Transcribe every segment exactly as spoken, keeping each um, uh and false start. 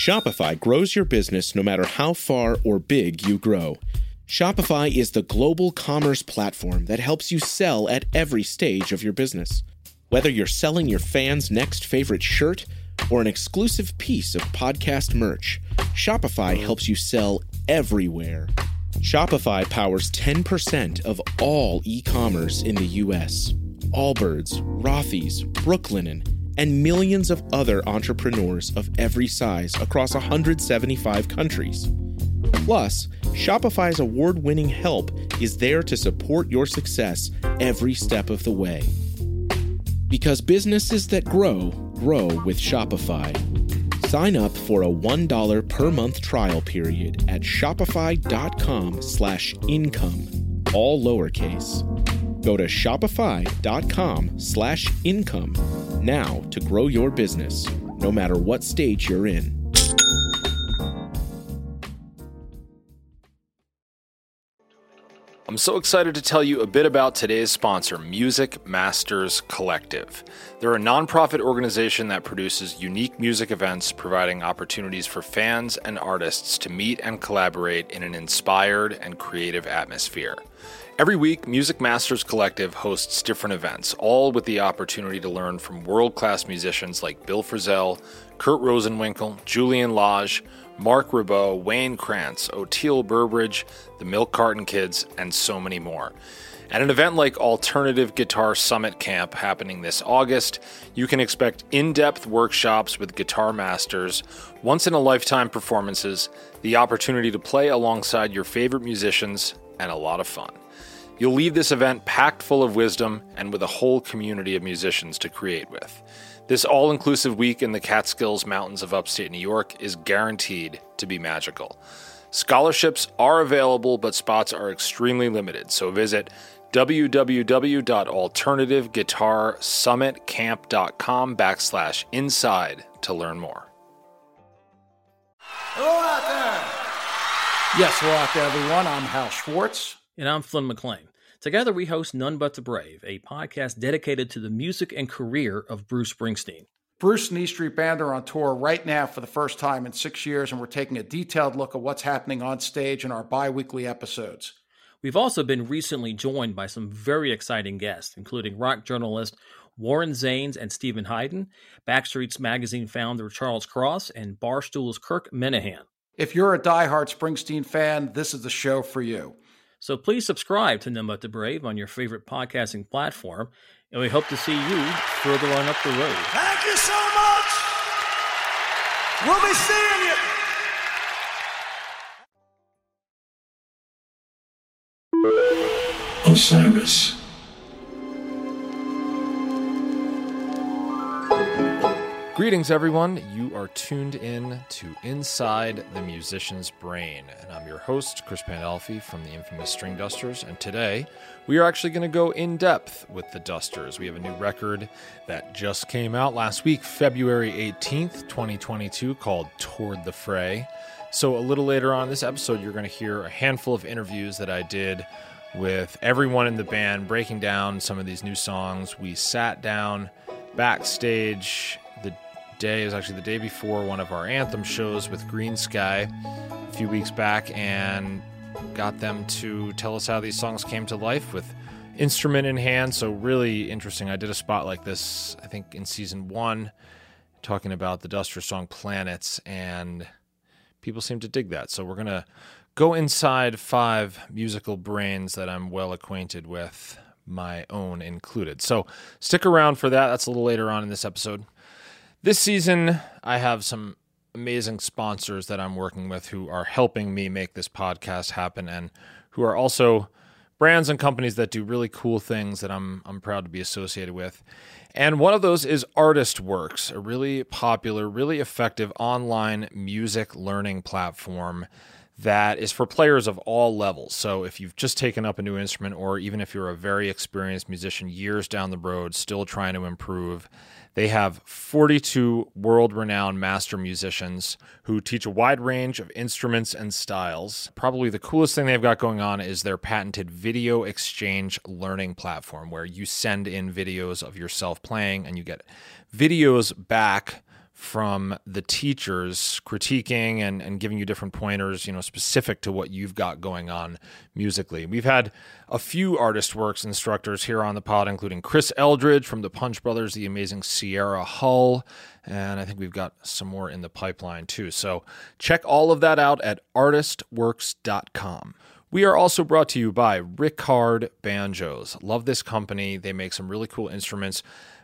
Shopify grows your business no matter how far or big you grow. Shopify is the global commerce platform that helps you sell at every stage of your business. Whether you're selling your fans' next favorite shirt or an exclusive piece of podcast merch, Shopify helps you sell everywhere. Shopify powers ten percent of all e-commerce in the U S. Allbirds, Rothy's, Brooklinen, and millions of other entrepreneurs of every size across one hundred seventy-five countries. Plus, Shopify's award-winning help is there to support your success every step of the way. Because businesses that grow, grow with Shopify. Sign up for a one dollar per month trial period at shopify.com slash income, all lowercase. Go to shopify.com slash income now to grow your business, no matter what stage you're in. I'm so excited to tell you a bit about today's sponsor, Music Masters Collective. They're a nonprofit organization that produces unique music events, providing opportunities for fans and artists to meet and collaborate in an inspired and creative atmosphere. Every week, Music Masters Collective hosts different events, all with the opportunity to learn from world-class musicians like Bill Frisell, Kurt Rosenwinkel, Julian Lage, Mark Ribot, Wayne Krantz, Oteil Burbridge, the Milk Carton Kids, and so many more. At an event like Alternative Guitar Summit Camp happening this August, you can expect in-depth workshops with guitar masters, once-in-a-lifetime performances, the opportunity to play alongside your favorite musicians, and a lot of fun. You'll leave this event packed full of wisdom and with a whole community of musicians to create with. This all-inclusive week in the Catskills Mountains of upstate New York is guaranteed to be magical. Scholarships are available, but spots are extremely limited, so visit www.alternativeguitarsummitcamp.com backslash inside to learn more. Hello out there! Yes, hello out there, everyone. I'm Hal Schwartz. And I'm Flynn McLean. Together we host None But the Brave, a podcast dedicated to the music and career of Bruce Springsteen. Bruce and E Street Band are on tour right now for the first time in six years, and we're taking a detailed look at what's happening on stage in our bi-weekly episodes. We've also been recently joined by some very exciting guests, including rock journalist Warren Zanes and Stephen Hyden, Backstreet's Magazine founder Charles Cross, and Barstool's Kirk Minahan. If you're a diehard Springsteen fan, this is the show for you. So please subscribe to None But the Brave on your favorite podcasting platform, and we hope to see you further on up the road. Thank you so much. We'll be seeing you. Osiris. Greetings, everyone. You are tuned in to Inside the Musician's Brain, and I'm your host, Chris Pandolfi from the infamous String Dusters, and today we are actually going to go in depth with the Dusters. We have a new record that just came out last week, February eighteenth, twenty twenty-two, called Toward the Fray. So a little later on in this episode, you're going to hear a handful of interviews that I did with everyone in the band, breaking down some of these new songs. We sat down backstage the day, it was actually the day before one of our anthem shows with Green Sky a few weeks back, and got them to tell us how these songs came to life with instrument in hand. So really interesting. I did a spot like this, I think, in season one, talking about the Duster song Planets, and people seem to dig that. So we're going to go inside five musical brains that I'm well acquainted with, my own included. So stick around for that. That's a little later on in this episode. This season, I have some amazing sponsors that I'm working with who are helping me make this podcast happen, and who are also brands and companies that do really cool things that I'm I'm proud to be associated with. And one of those is ArtistWorks, a really popular, really effective online music learning platform that is for players of all levels. So if you've just taken up a new instrument, or even if you're a very experienced musician years down the road still trying to improve, they have forty-two world-renowned master musicians who teach a wide range of instruments and styles. Probably the coolest thing they've got going on is their patented video exchange learning platform, where you send in videos of yourself playing and you get videos back from the teachers critiquing and, and giving you different pointers, you know, specific to what you've got going on musically. We've had a few Artist Works instructors here on the pod, including Chris Eldridge from the Punch Brothers, the amazing Sierra Hull, and I think we've got some more in the pipeline too. So check all of that out at artist works dot com. We are also brought to you by Ricard Banjos. Love this company. They make some really cool instruments.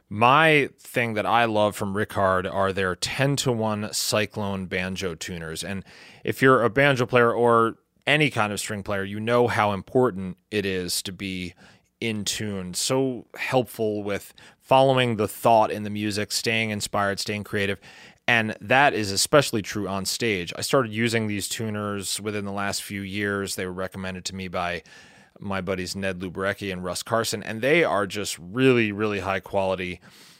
My thing that I love from Ricard are their ten to one Cyclone banjo tuners. And if you're a banjo player or any kind of string player, you know how important it is to be in tune. So helpful with following the thought in the music, staying inspired, staying creative. And that is especially true on stage. I started using these tuners within the last few years. They were recommended to me by my buddies Ned Lubrecki and Russ Carson, and they are just really, really high quality.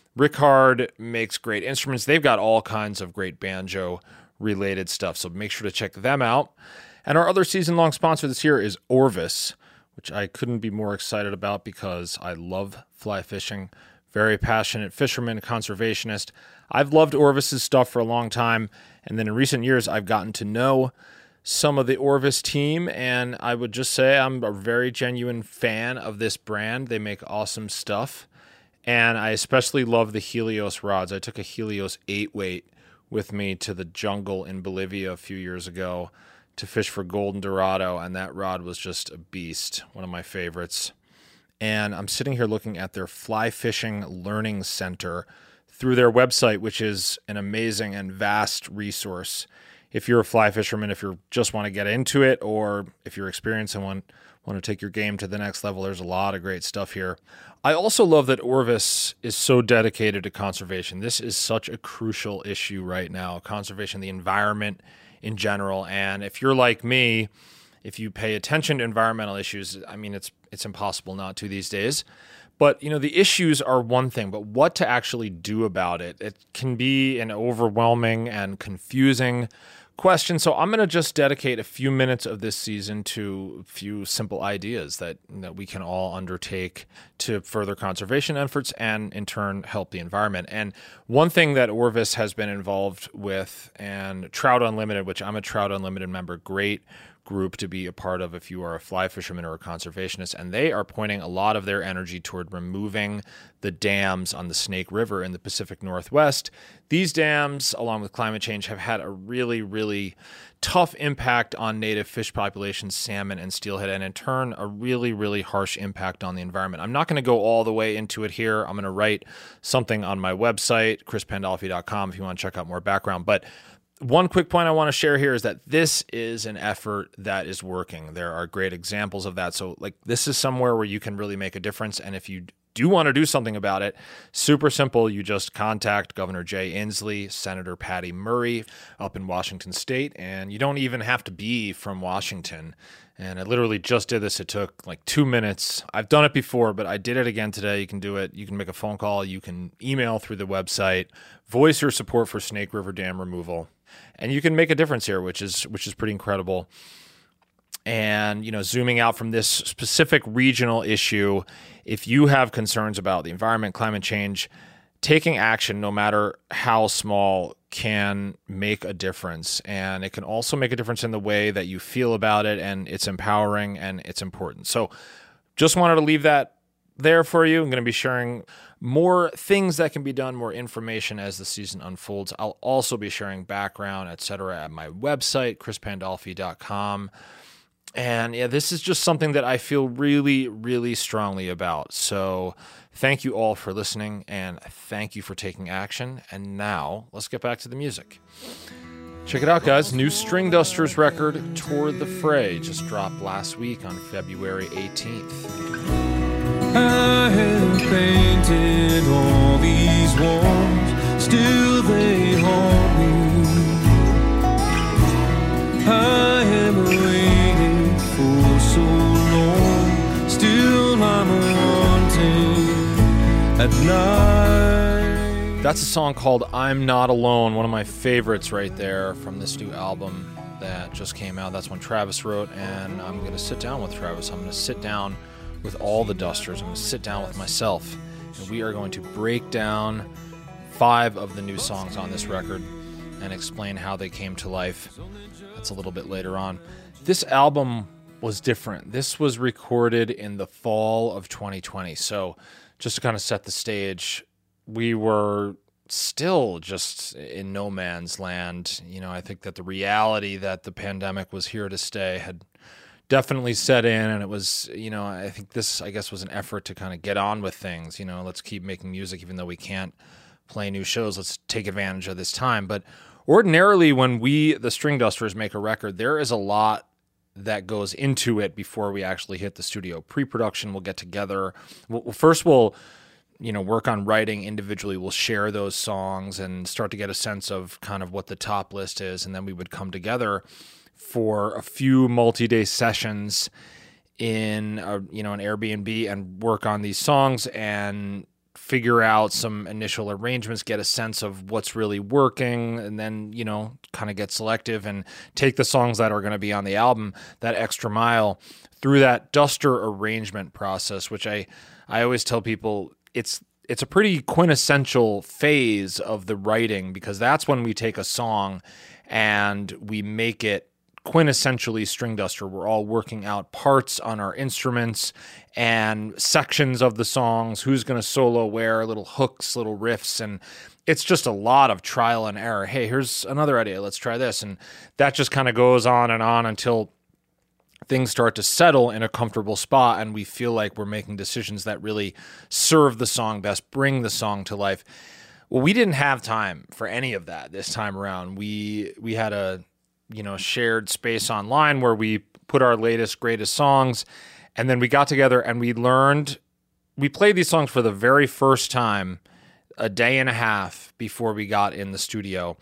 Ricard makes great instruments. They've got all kinds of great banjo-related stuff, so make sure to check them out. And our other season-long sponsor this year is Orvis, which I couldn't be more excited about because I love fly fishing. Very passionate fisherman, conservationist. I've loved Orvis's stuff for a long time, and then in recent years, I've gotten to know some of the Orvis team, and I would just say I'm a very genuine fan of this brand. They make awesome stuff, and I especially love the Helios rods. I took a Helios eight weight with me to the jungle in Bolivia a few years ago to fish for golden dorado, and that rod was just a beast, one of my favorites. And I'm sitting here looking at their Fly Fishing Learning Center through their website, which is an amazing and vast resource. If you're a fly fisherman, if you just want to get into it, or if you're experienced and want, want to take your game to the next level, there's a lot of great stuff here. I also love that Orvis is so dedicated to conservation. This is such a crucial issue right now, conservation, the environment in general. And if you're like me, if you pay attention to environmental issues, I mean, it's it's impossible not to these days. But, you know, the issues are one thing, but what to actually do about it, it can be an overwhelming and confusing question. So I'm going to just dedicate a few minutes of this season to a few simple ideas that, that we can all undertake to further conservation efforts and in turn help the environment. And one thing that Orvis has been involved with, and Trout Unlimited, which I'm a Trout Unlimited member, great group to be a part of if you are a fly fisherman or a conservationist, and they are pointing a lot of their energy toward removing the dams on the Snake River in the Pacific Northwest. These dams, along with climate change, have had a really, really tough impact on native fish populations, salmon and steelhead, and in turn, a really, really harsh impact on the environment. I'm not going to go all the way into it here. I'm going to write something on my website, chris pandolfi dot com, if you want to check out more background. But one quick point I want to share here is that this is an effort that is working. There are great examples of that. So, like, this is somewhere where you can really make a difference. And if you do want to do something about it, super simple. You just contact Governor Jay Inslee, Senator Patty Murray up in Washington State, and you don't even have to be from Washington. And I literally just did this. It took like two minutes. I've done it before, but I did it again today. You can do it. You can make a phone call. You can email through the website, voice your support for Snake River Dam removal. And you can make a difference here, which is which is pretty incredible. And, you know, zooming out from this specific regional issue, if you have concerns about the environment, climate change, taking action, no matter how small, can make a difference. And it can also make a difference in the way that you feel about it, and it's empowering and it's important. So just wanted to leave that there for you. I'm going to be sharing more things that can be done, more information as the season unfolds. I'll also be sharing background, et cetera, at my website, chris pandolfi dot com. And yeah, this is just something that I feel really, really strongly about. So thank you all for listening, and thank you for taking action. And now let's get back to the music. Check it out, guys. New Stringdusters record, Toward the Fray, just dropped last week on February eighteenth. I have painted all these walls, still they haunt me. I have waited for so long, still I'm wanting at night. That's a song called I'm Not Alone, one of my favorites right there from this new album that just came out. That's one Travis wrote, and I'm going to sit down with Travis. I'm going to sit down with all the dusters. I'm going to sit down with myself, and we are going to break down five of the new songs on this record and explain how they came to life. That's a little bit later on. This album was different. This was recorded in the fall of twenty twenty. So just to kind of set the stage, we were still just in no man's land. You know, I think that the reality that the pandemic was here to stay had definitely set in, and it was, you know, I think this, I guess, was an effort to kind of get on with things. You know, let's keep making music even though we can't play new shows. Let's take advantage of this time. But ordinarily, when we, the String Dusters, make a record, there is a lot that goes into it before we actually hit the studio. Pre-production, we'll get together. We'll, first, we'll, you know, work on writing individually. We'll share those songs and start to get a sense of kind of what the top list is, and then we would come together for a few multi-day sessions in a, you know, an Airbnb and work on these songs and figure out some initial arrangements, get a sense of what's really working, and then, you know, kind of get selective and take the songs that are going to be on the album that extra mile through that Duster arrangement process, which I, I always tell people it's it's a pretty quintessential phase of the writing, because that's when we take a song and we make it quintessentially String Duster. We're all working out parts on our instruments and sections of the songs, who's going to solo where, little hooks, little riffs, and it's just a lot of trial and error. Hey, here's another idea, let's try this, and that just kind of goes on and on until things start to settle in a comfortable spot and we feel like we're making decisions that really serve the song best, bring the song to life. Well, we didn't have time for any of that this time around. We we had a you know, shared space online where we put our latest, greatest songs. And then we got together and we learned, we played these songs for the very first time a day and a half before we got in the studio.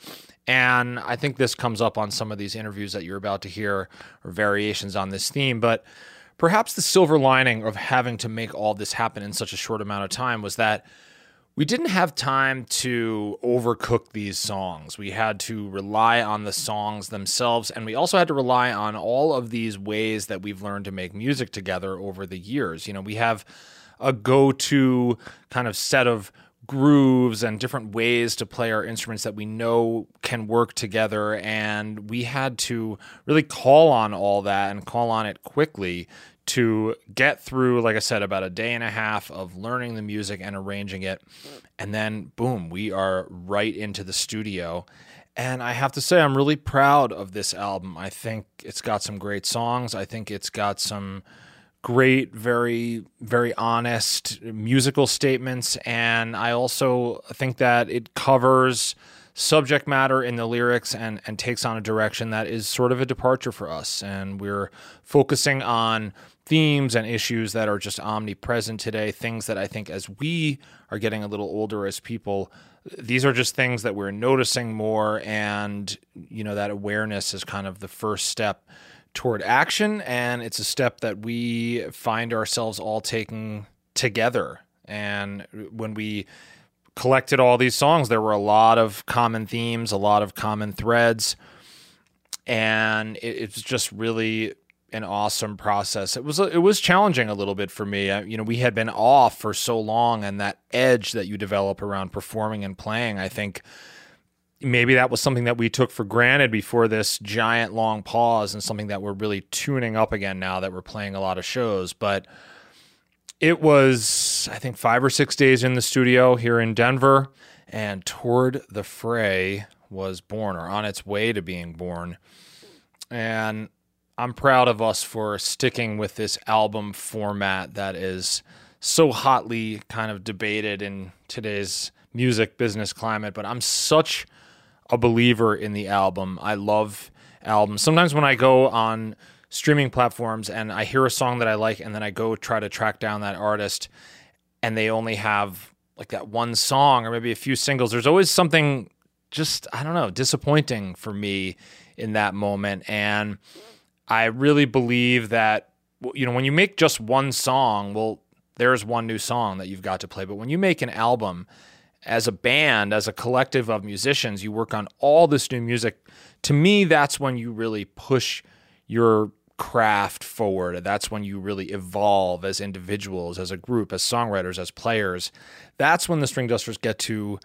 And I think this comes up on some of these interviews that you're about to hear, or variations on this theme. But perhaps the silver lining of having to make all this happen in such a short amount of time was that we didn't have time to overcook these songs. We had to rely on the songs themselves, and we also had to rely on all of these ways that we've learned to make music together over the years. You know, we have a go-to kind of set of grooves and different ways to play our instruments that we know can work together, and we had to really call on all that and call on it quickly to get through, like I said, about a day and a half of learning the music and arranging it. And then, boom, we are right into the studio. And I have to say, I'm really proud of this album. I think it's got some great songs. I think it's got some great, very, very honest musical statements. And I also think that it covers subject matter in the lyrics and, and takes on a direction that is sort of a departure for us. And we're focusing on themes and issues that are just omnipresent today, things that I think as we are getting a little older as people, these are just things that we're noticing more, and, you know, that awareness is kind of the first step toward action, and it's a step that we find ourselves all taking together. And when we collected all these songs, there were a lot of common themes, a lot of common threads, and it, it's just really an awesome process. It was it was challenging a little bit for me. I, you know, we had been off for so long, and that edge that you develop around performing and playing, I think maybe that was something that we took for granted before this giant long pause, and something that we're really tuning up again now that we're playing a lot of shows. But it was, I think, five or six days in the studio here in Denver, and Toward the Fray was born, or on its way to being born. And I'm proud of us for sticking with this album format that is so hotly kind of debated in today's music business climate. But I'm such a believer in the album. I love albums. Sometimes when I go on streaming platforms and I hear a song that I like, and then I go try to track down that artist, and they only have like that one song or maybe a few singles, there's always something just, I don't know, disappointing for me in that moment. And I really believe that, you know, when you make just one song, well, there's one new song that you've got to play. But when you make an album, as a band, as a collective of musicians, you work on all this new music. To me, that's when you really push your craft forward. That's when you really evolve as individuals, as a group, as songwriters, as players. That's when the String Dusters get to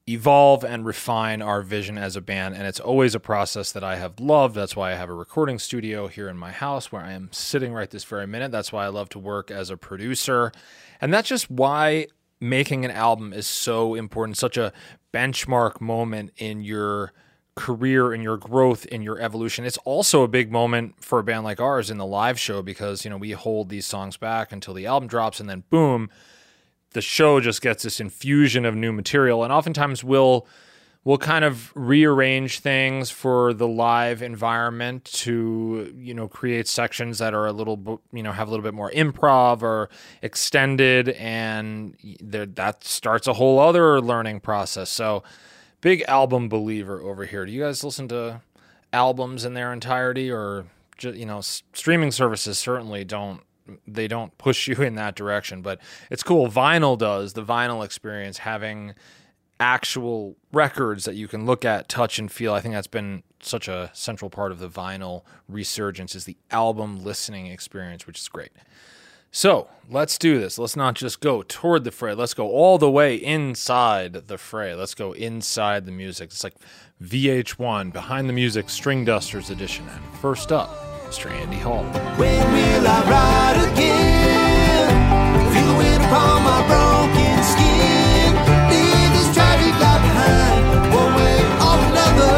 evolve and refine our vision as a band, and it's always a process that I have loved. That's why I have a recording studio here in my house where I am sitting right this very minute. That's why I love to work as a producer, and that's just why making an album is so important, such a benchmark moment in your career, in your growth, in your evolution. It's also a big moment for a band like ours in the live show because, you know, we hold these songs back until the album drops, and then boom, the show just gets this infusion of new material. And oftentimes we'll we'll kind of rearrange things for the live environment to, you know, create sections that are a little, you know, have a little bit more improv or extended, and there, that starts a whole other learning process. So big album believer over here. Do you guys listen to albums in their entirety, or, you know, streaming services certainly don't, they don't push you in that direction, but it's cool. Vinyl does, the vinyl experience, having actual records that you can look at, touch, and feel. I think that's been such a central part of the vinyl resurgence, is the album listening experience, which is great. So let's do this. Let's not just go toward the fray. Let's go all the way inside the fray. Let's go inside the music. It's like V H one, Behind the Music, String Dusters edition. And first up, Mister Andy Hall. When will I ride again? Feel the wind upon my broken skin. Leave this tragic life behind, one way or another.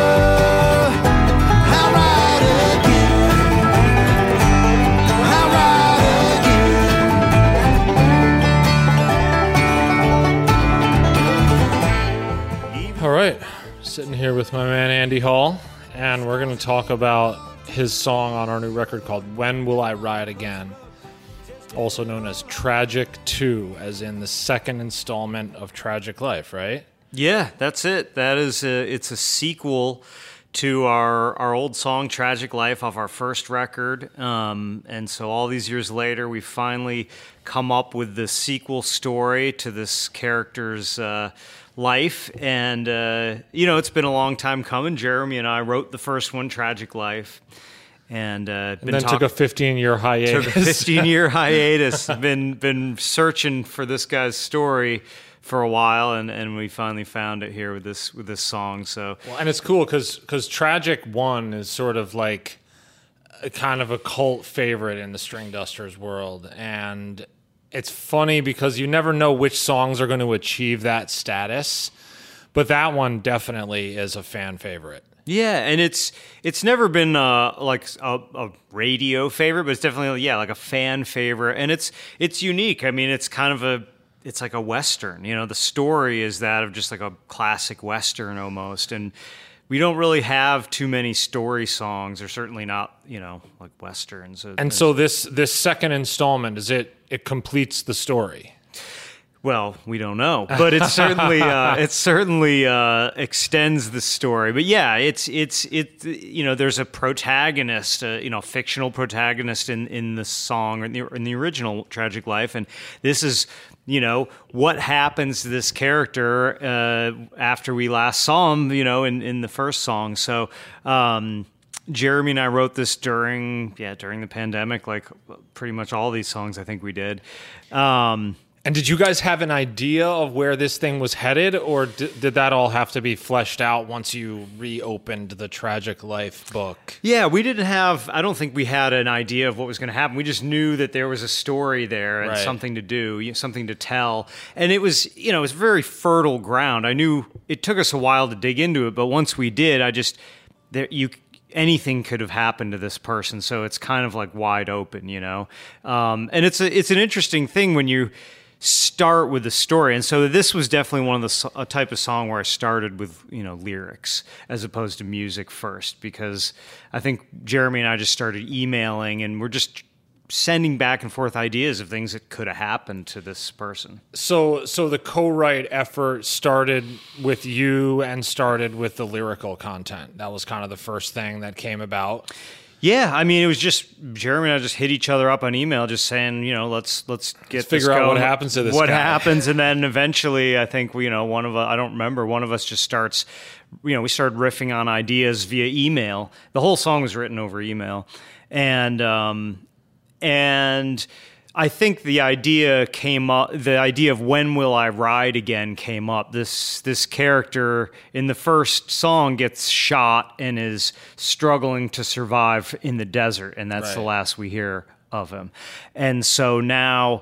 I'll ride again. I'll ride again. All right, sitting here with my man Andy Hall, and we're going to talk about his song on our new record called When Will I Ride Again, also known as Tragic two, as in the second installment of Tragic Life, right? Yeah, that's it. That is a, it's a sequel to our our old song Tragic Life off our first record. Um, and so all these years later, we finally come up with the sequel story to this character's uh, life. And, uh, you know, it's been a long time coming. Jeremy and I wrote the first one, Tragic Life. And, uh, and then talk- took a fifteen-year hiatus. Took a fifteen-year hiatus. been been searching for this guy's story for a while, and, and we finally found it here with this with this song. So, well, and it's cool because because Tragic One is sort of like a kind of a cult favorite in the String Dusters world, and it's funny because you never know which songs are going to achieve that status, but that one definitely is a fan favorite. Yeah, and it's it's never been uh, like a, a radio favorite, but it's definitely yeah like a fan favorite, and it's it's unique. I mean, it's kind of a it's like a Western. You know, the story is that of just like a classic Western almost, and we don't really have too many story songs, or certainly not you know like Westerns. And so this this second installment, is it it completes the story? Well, we don't know, but it certainly uh, it certainly uh, extends the story. But yeah, it's it's it you know there's a protagonist, uh, you know, fictional protagonist in, in the song or in the, in the original Tragic Life, and this is you know what happens to this character uh, after we last saw him, you know, in, in the first song. So. Um, Jeremy and I wrote this during yeah during the pandemic, like pretty much all these songs I think we did. Um, And did you guys have an idea of where this thing was headed, or d- did that all have to be fleshed out once you reopened the Tragic Life book? Yeah, we didn't have, I don't think we had an idea of what was going to happen. We just knew that there was a story there and right. something to do, something to tell. And it was, you know, it was very fertile ground. I knew it took us a while to dig into it, but once we did, I just, there you anything could have happened to this person. So it's kind of like wide open, you know? Um, and it's a, it's an interesting thing when you start with the story, and so this was definitely one of the a type of song where I started with you know lyrics as opposed to music first, because I think Jeremy and I just started emailing and we're just sending back and forth ideas of things that could have happened to this person. So, so the co-write effort started with you and started with the lyrical content. That was kind of the first thing that came about. Yeah, I mean, it was just Jeremy and I just hit each other up on email, just saying, you know, let's let's get let's figure this out going. what happens to this. What guy. happens, and then eventually, I think you know, one of us, I don't remember, one of us just starts, you know, we started riffing on ideas via email. The whole song was written over email, and um, and I think the idea came up, the idea of When Will I Ride Again came up. This this character in the first song gets shot and is struggling to survive in the desert, and that's Right. the last we hear of him. And so now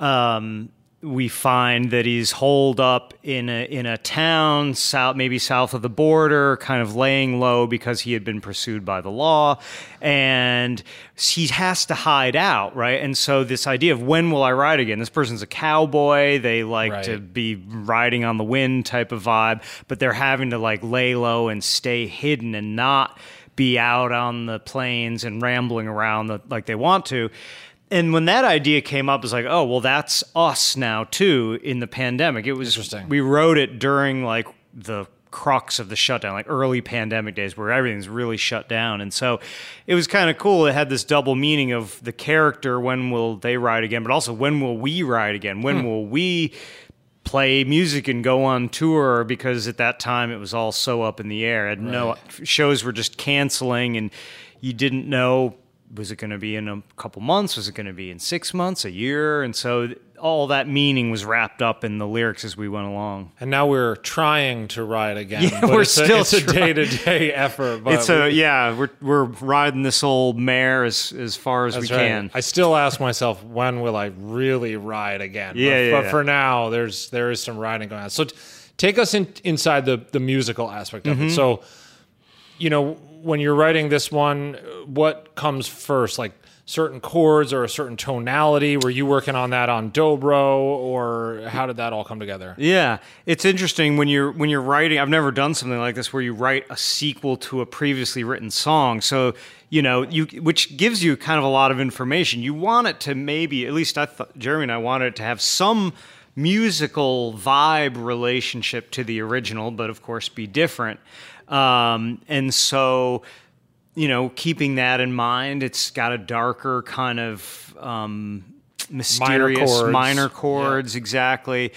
um, we find that he's holed up in a in a town, south, maybe south of the border, kind of laying low because he had been pursued by the law, and he has to hide out, right? And so this idea of when will I ride again? This person's a cowboy. They like Right. to be riding on the wind type of vibe, but they're having to like lay low and stay hidden and not be out on the plains and rambling around the, like they want to. And when that idea came up, it's like, oh, well, that's us now, too, in the pandemic. It was Interesting. We wrote it during, like, the crux of the shutdown, like early pandemic days where everything's really shut down. And so it was kind of cool. It had this double meaning of the character, when will they ride again, but also when will we ride again? When Hmm. will we play music and go on tour? Because at that time it was all so up in the air. And no shows were just canceling, and you didn't know, was it going to be in a couple months? Was it going to be in six months, a year? And so all that meaning was wrapped up in the lyrics as we went along. And now we're trying to ride again. Yeah, but we're it's still a, it's a trying. day-to-day effort. But It's a we- yeah, we're we're riding this old mare as as far as That's we right. can. I still ask myself, when will I really ride again? Yeah, but, yeah, but yeah. for now, there's there is some riding going on. So t- take us in, inside the the musical aspect of Mm-hmm. it. So, you know, when you're writing this one, what comes first? Like certain chords or a certain tonality? Were you working on that on dobro, or how did that all come together? Yeah, it's interesting when you're when you're writing. I've never done something like this where you write a sequel to a previously written song. So you know, you which gives you kind of a lot of information. You want it to maybe, at least I thought, Jeremy and I wanted it to have some musical vibe relationship to the original, but of course be different. Um, and so, you know, keeping that in mind, it's got a darker kind of um, mysterious chords. minor chords, exactly.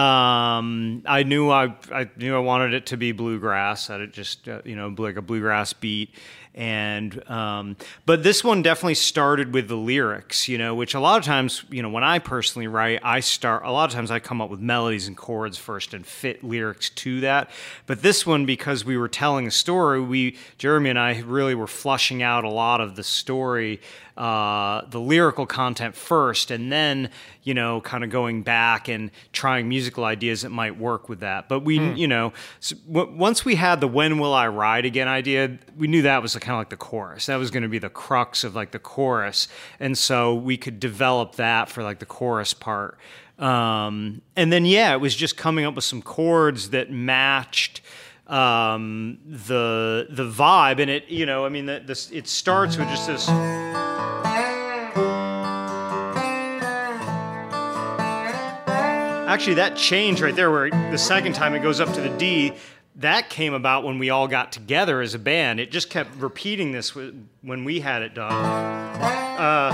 Um, I knew I I knew I wanted it to be bluegrass. I did just uh, you know like a bluegrass beat. And um, but this one definitely started with the lyrics, you know, which a lot of times, you know, when I personally write, I start, a lot of times I come up with melodies and chords first and fit lyrics to that. But this one, because we were telling a story, we, Jeremy and I really were flushing out a lot of the story, uh, the lyrical content first, and then, you know, kind of going back and trying musical ideas that might work with that. But we, you know, so w- once we had the When Will I Ride Again idea, we knew that was kind of like the chorus. That was going to be the crux of like the chorus. And so we could develop that for like the chorus part. Um, and then, yeah, it was just coming up with some chords that matched um, the the vibe. And it, you know, I mean, the, this, it starts with just this. Actually, that change right there, where the second time it goes up to the D, that came about when we all got together as a band. It just kept repeating this w- when we had it done. Uh,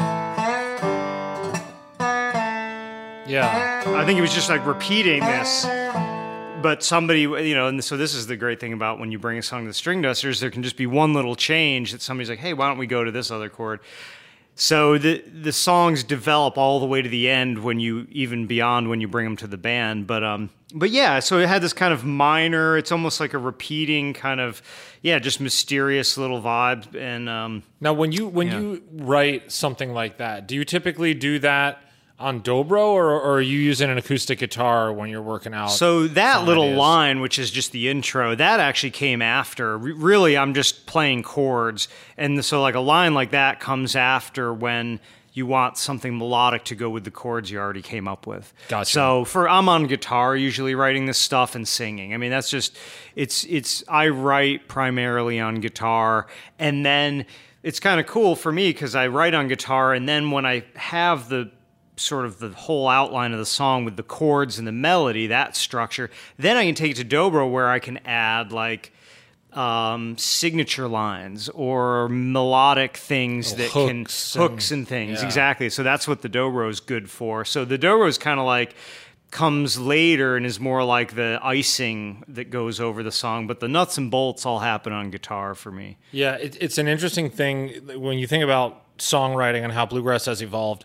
Yeah. I think it was just like repeating this. But somebody, you know, and so this is the great thing about when you bring a song to the String Dusters, there can just be one little change that somebody's like, hey, why don't we go to this other chord? So the the songs develop all the way to the end when you, even beyond when you bring them to the band. But um, but yeah, so it had this kind of minor, it's almost like a repeating kind of, yeah, just mysterious little vibe. And um, Now, when you when Yeah. you write something like that, do you typically do that on dobro, or, or are you using an acoustic guitar when you're working out? So that song little ideas? line, which is just the intro, that actually came after. Re- Really, I'm just playing chords. And so like a line like that comes after when you want something melodic to go with the chords you already came up with. Gotcha. So for I'm on guitar usually writing this stuff and singing. I mean, that's just it's it's I write primarily on guitar, and then it's kind of cool for me because I write on guitar, and then when I have the sort of the whole outline of the song with the chords and the melody, that structure, then I can take it to dobro where I can add like um, signature lines or melodic things Oh, that hooks can and- hooks and things. yeah. Exactly. So that's what the dobro is good for. So the dobro is kind of like comes later and is more like the icing that goes over the song, but the nuts and bolts all happen on guitar for me. Yeah, it, it's an interesting thing when you think about songwriting and how bluegrass has evolved.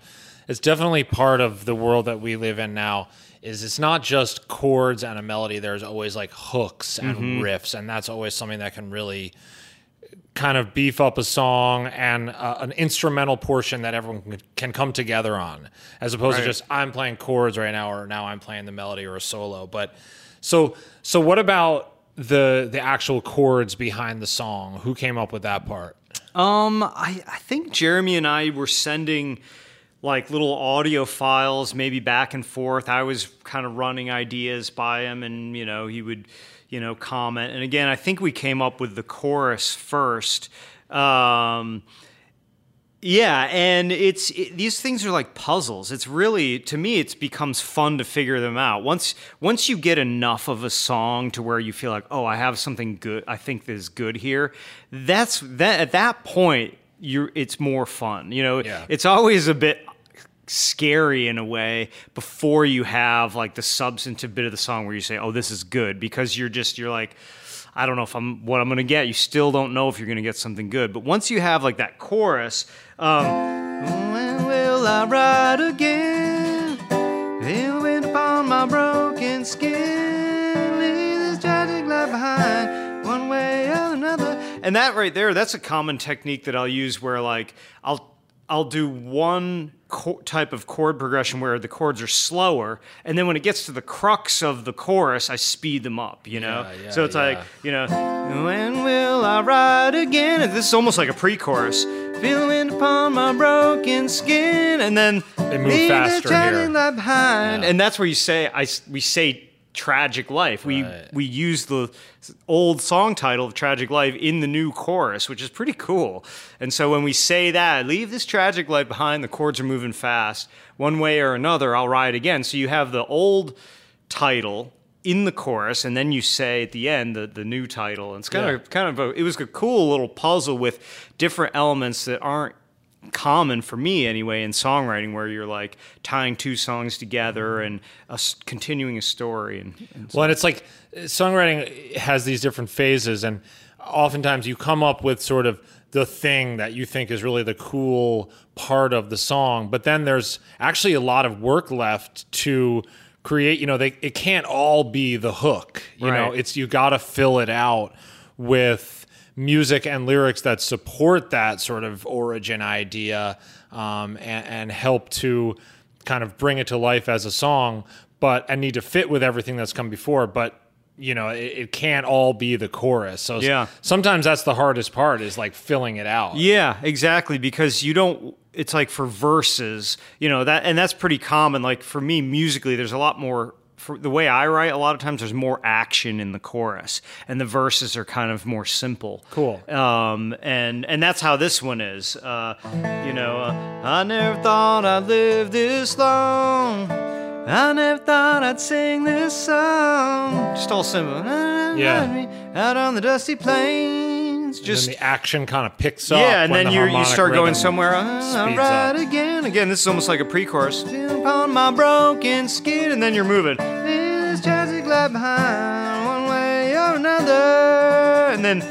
it's definitely part of the world that we live in now. Is it's not just chords and a melody. There's always like hooks and mm-hmm. riffs, and that's always something that can really kind of beef up a song and uh, an instrumental portion that everyone can, can come together on, as opposed right. to just I'm playing chords right now, or now I'm playing the melody or a solo. But so so what about the the actual chords behind the song? Who came up with that part? Um, I, I think Jeremy and I were sending like little audio files, maybe back and forth. I was kind of running ideas by him, and you know he would, you know, comment. And again, I think we came up with the chorus first. Um, yeah, and it's it, these things are like puzzles. It's really, to me, it becomes fun to figure them out. Once once you get enough of a song to where you feel like, oh, I have something good. I think this is good here. That's that. At that point, you're it's more fun. You know, yeah. It's always a bit scary in a way before you have like the substantive bit of the song where you say, oh, this is good, because you're just you're like, I don't know if I'm what I'm gonna get. You still don't know if you're gonna get something good. But once you have like that chorus, um, when will I ride again? Feel the wind upon my broken skin, leave this tragic life behind, one way or another. And that right there, that's a common technique that I'll use where like I'll I'll do one co- type of chord progression where the chords are slower, and then when it gets to the crux of the chorus, I speed them up, you know? Yeah, yeah, so it's yeah. like, you know, when will I ride again? And this is almost like a pre-chorus. Feeling upon my broken skin, and then they move faster here. Behind. Yeah. And that's where you say, I, we say Tragic Life. We right. we use the old song title of Tragic Life in the new chorus, which is pretty cool. And so when we say that, leave this tragic life behind, the chords are moving fast. One way or another, I'll ride again. So you have the old title in the chorus, and then you say at the end the, the new title. And it's kind yeah. of kind of a, it was a cool little puzzle with different elements that aren't common for me anyway in songwriting, where you're like tying two songs together and a, continuing a story. And, and well, and it's like songwriting has these different phases, and oftentimes you come up with sort of the thing that you think is really the cool part of the song, but then there's actually a lot of work left to create. You know, they it can't all be the hook. You right. know, it's you got to fill it out with music and lyrics that support that sort of origin idea, um, and, and help to kind of bring it to life as a song, but and need to fit with everything that's come before. But you know, it, it can't all be the chorus. So yeah. sometimes that's the hardest part, is like filling it out. Yeah, exactly. Because you don't, it's like for verses, you know, that, and that's pretty common. Like for me musically, there's a lot more. For the way I write, a lot of times there's more action in the chorus, and the verses are kind of more simple. Cool. Um, and and that's how this one is. Uh, you know, uh, I never thought I'd live this long. I never thought I'd sing this song. Just all simple. Yeah. Out on the dusty plains. Just and then the action kind of picks up. Yeah, and when then the you you start rhythm going somewhere. All right, again, again. This is almost like a pre-chorus. Upon my broken skin, and then you're moving. This tragic life behind, one way or another, and then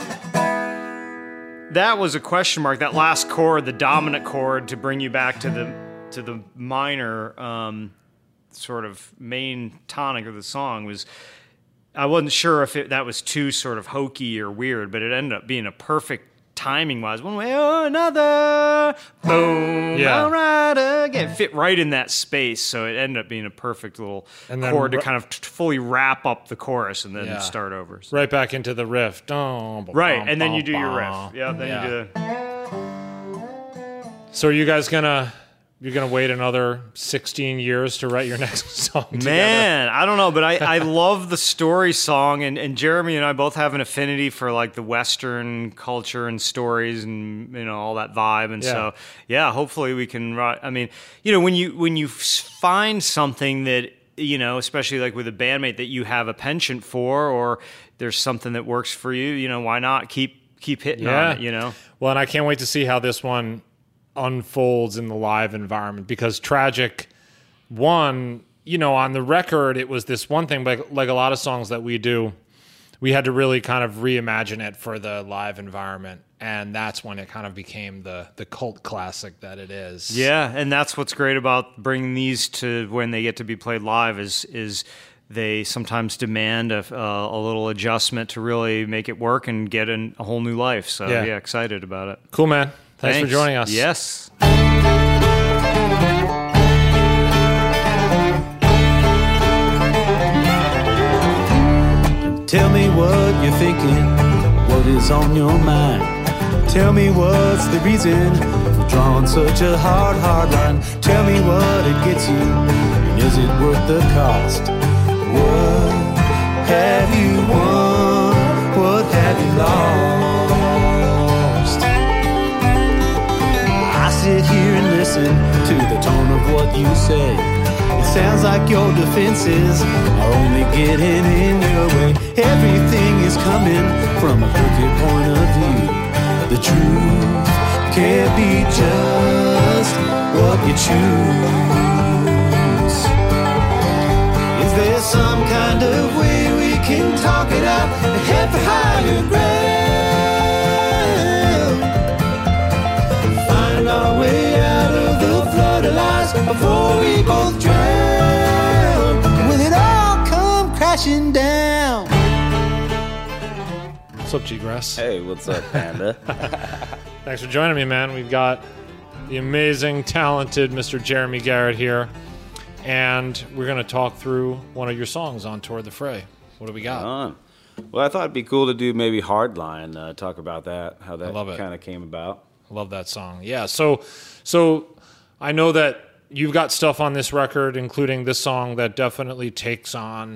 that was a question mark. That last chord, the dominant chord, to bring you back to the to the minor um, sort of main tonic of the song was. I wasn't sure if it, that was too sort of hokey or weird, but it ended up being a perfect timing-wise. One way or another, boom, yeah. all right again. Fit right in that space, so it ended up being a perfect little and then chord r- to kind of t- fully wrap up the chorus and then yeah. start over. So. Right back into the riff. Right, and then you do your riff. Yeah, then yeah. you do the... So are you guys going to... You're going to wait another sixteen years to write your next song together? Man, I don't know, but I, I love the story song, and, and Jeremy and I both have an affinity for like the Western culture and stories and, you know, all that vibe. And yeah. so, yeah, hopefully we can write. I mean, you know, when you when you find something that, you know, especially like with a bandmate that you have a penchant for, or there's something that works for you, you know, why not keep keep hitting yeah. on it, you know? Well, and I can't wait to see how this one unfolds in the live environment, because Tragic one, you know, on the record it was this one thing, but like a lot of songs that we do, we had to really kind of reimagine it for the live environment. And that's when it kind of became the the cult classic that it is. Yeah, and that's what's great about bringing these to when they get to be played live is is they sometimes demand a, uh, a little adjustment to really make it work and get in a whole new life. So Yeah. yeah, excited about it. Cool, man. Thanks, Thanks for joining us. Yes. Tell me what you're thinking, what is on your mind. Tell me what's the reason for drawing such a hard, hard line. Tell me what it gets you, and is it worth the cost? What have you won? What have you lost? I sit here and listen to the tone of what you say. It sounds like your defenses are only getting in your way. Everything is coming from a crooked point of view. The truth can't be just what you choose. Is there some kind of way we can talk it out and head for higher ground? Find our way out of the flood of lies before we both drown. Will it all come crashing down? What's up, G-Grass? Hey, what's up, Panda? Thanks for joining me, man. We've got the amazing, talented Mister Jeremy Garrett here, and we're going to talk through one of your songs on Toward the Fray. What do we got? On. Well, I thought it'd be cool to do maybe Hardline, uh, talk about that, how I that love it. kind of came about. I love that song. Yeah, so so I know that you've got stuff on this record, including this song, that definitely takes on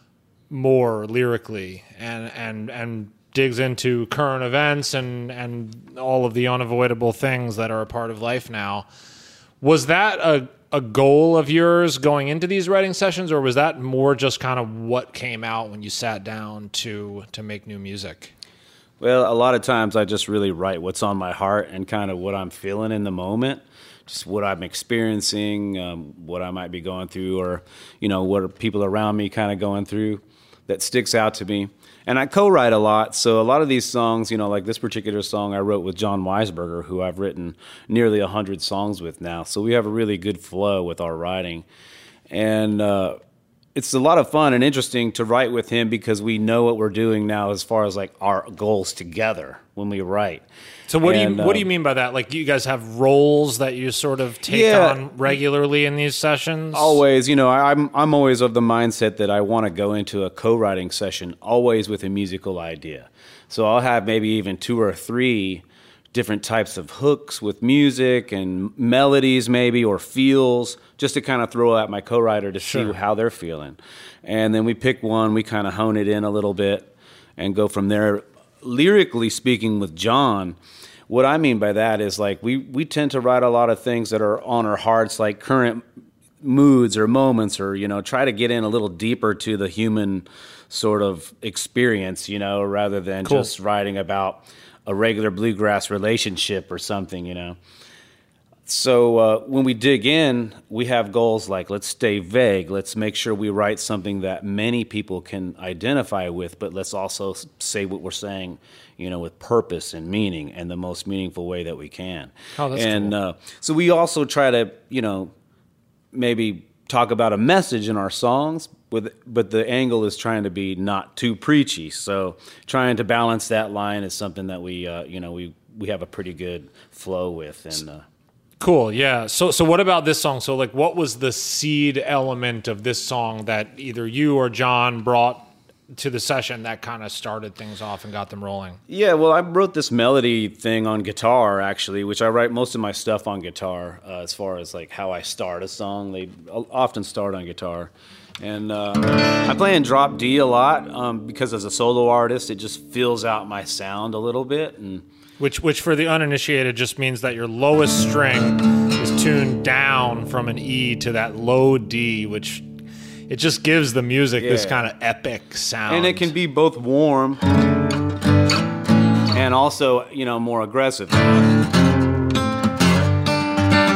more lyrically and and and digs into current events and and all of the unavoidable things that are a part of life now. Was that a a goal of yours going into these writing sessions, or was that more just kind of what came out when you sat down to to make new music? Well, a lot of times I just really write what's on my heart and kind of what I'm feeling in the moment, just what I'm experiencing, um, what I might be going through, or, you know, what are people around me kind of going through that sticks out to me. And I co-write a lot, so a lot of these songs, you know, like this particular song I wrote with John Weisberger, who I've written nearly one hundred songs with now. So we have a really good flow with our writing. And uh, it's a lot of fun and interesting to write with him because we know what we're doing now as far as like our goals together when we write. So what And, do you what do you um, mean by that? Like, you guys have roles that you sort of take Yeah. on regularly in these sessions? Always, you know, I'm I'm always of the mindset that I want to go into a co-writing session always with a musical idea. So I'll have maybe even two or three different types of hooks with music and melodies maybe, or feels, just to kind of throw at my co-writer to Sure. see how they're feeling. And then we pick one, we kind of hone it in a little bit and go from there. Lyrically speaking with John, what I mean by that is like we, we tend to write a lot of things that are on our hearts, like current moods or moments, or, you know, try to get in a little deeper to the human sort of experience, you know, rather than Cool. just writing about a regular bluegrass relationship or something, you know. So uh, when we dig in, we have goals like, let's stay vague. Let's make sure we write something that many people can identify with, but let's also s- say what we're saying, you know, with purpose and meaning and the most meaningful way that we can. Oh, that's and cool. uh, so we also try to, you know, maybe talk about a message in our songs, with, but the angle is trying to be not too preachy. So trying to balance that line is something that we, uh, you know, we, we have a pretty good flow with. And uh, Cool, yeah. So so what about this song? So like, what was the seed element of this song that either you or John brought to the session that kind of started things off and got them rolling? Yeah, well, I wrote this melody thing on guitar, actually, which I write most of my stuff on guitar, uh, as far as like how I start a song. They often start on guitar. And uh, I play in drop D a lot um, because as a solo artist, it just fills out my sound a little bit. And Which, which for the uninitiated just means that your lowest string is tuned down from an E to that low D, which it just gives the music this Yeah. kind of epic sound. And it can be both warm and also, you know, more aggressive.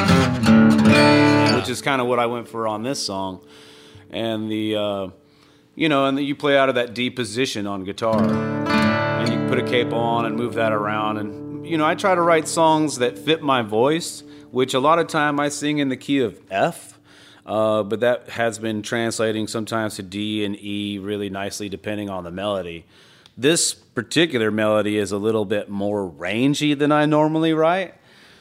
Which is kind of what I went for on this song. And the uh, you know, and you play out of that D position on guitar, and you put a capo on and move that around. And, you know, I try to write songs that fit my voice, which a lot of time I sing in the key of F, uh, but that has been translating sometimes to D and E really nicely depending on the melody. This particular melody is a little bit more rangy than I normally write,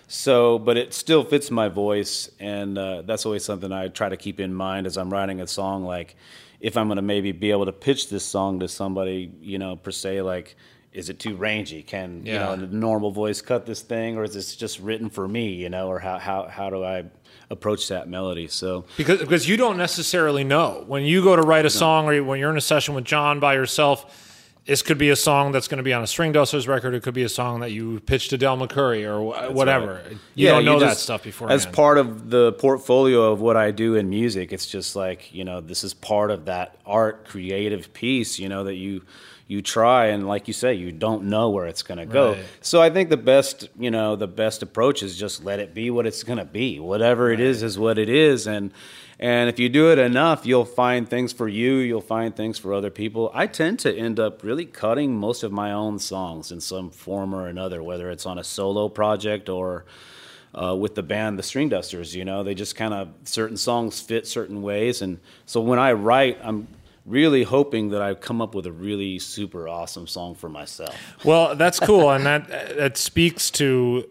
so but it still fits my voice, and uh, that's always something I try to keep in mind as I'm writing a song. Like, if I'm going to maybe be able to pitch this song to somebody, you know, per se, like, is it too rangy? Can, yeah. you know, a normal voice cut this thing, or is this just written for me, you know, or how how how do I approach that melody? So because because you don't necessarily know when you go to write a no. song, or when you're in a session with John by yourself. This could be a song that's going to be on a String Dusters record. It could be a song that you pitched to Del McCoury or that's whatever. Right. You yeah, don't know you that just, stuff beforehand. As part of the portfolio of what I do in music, it's just like, you know, this is part of that art creative piece, you know, that you you try, and like you say, you don't know where it's going to go. Right. So I think the best, you know, the best approach is just let it be what it's going to be. Whatever right. it is is what it is, and And if you do it enough, you'll find things for you, you'll find things for other people. I tend to end up really cutting most of my own songs in some form or another, whether it's on a solo project or uh, with the band, the String Dusters. You know, they just kind of, certain songs fit certain ways. And so when I write, I'm really hoping that I come up with a really super awesome song for myself. Well, that's cool. And that, that speaks to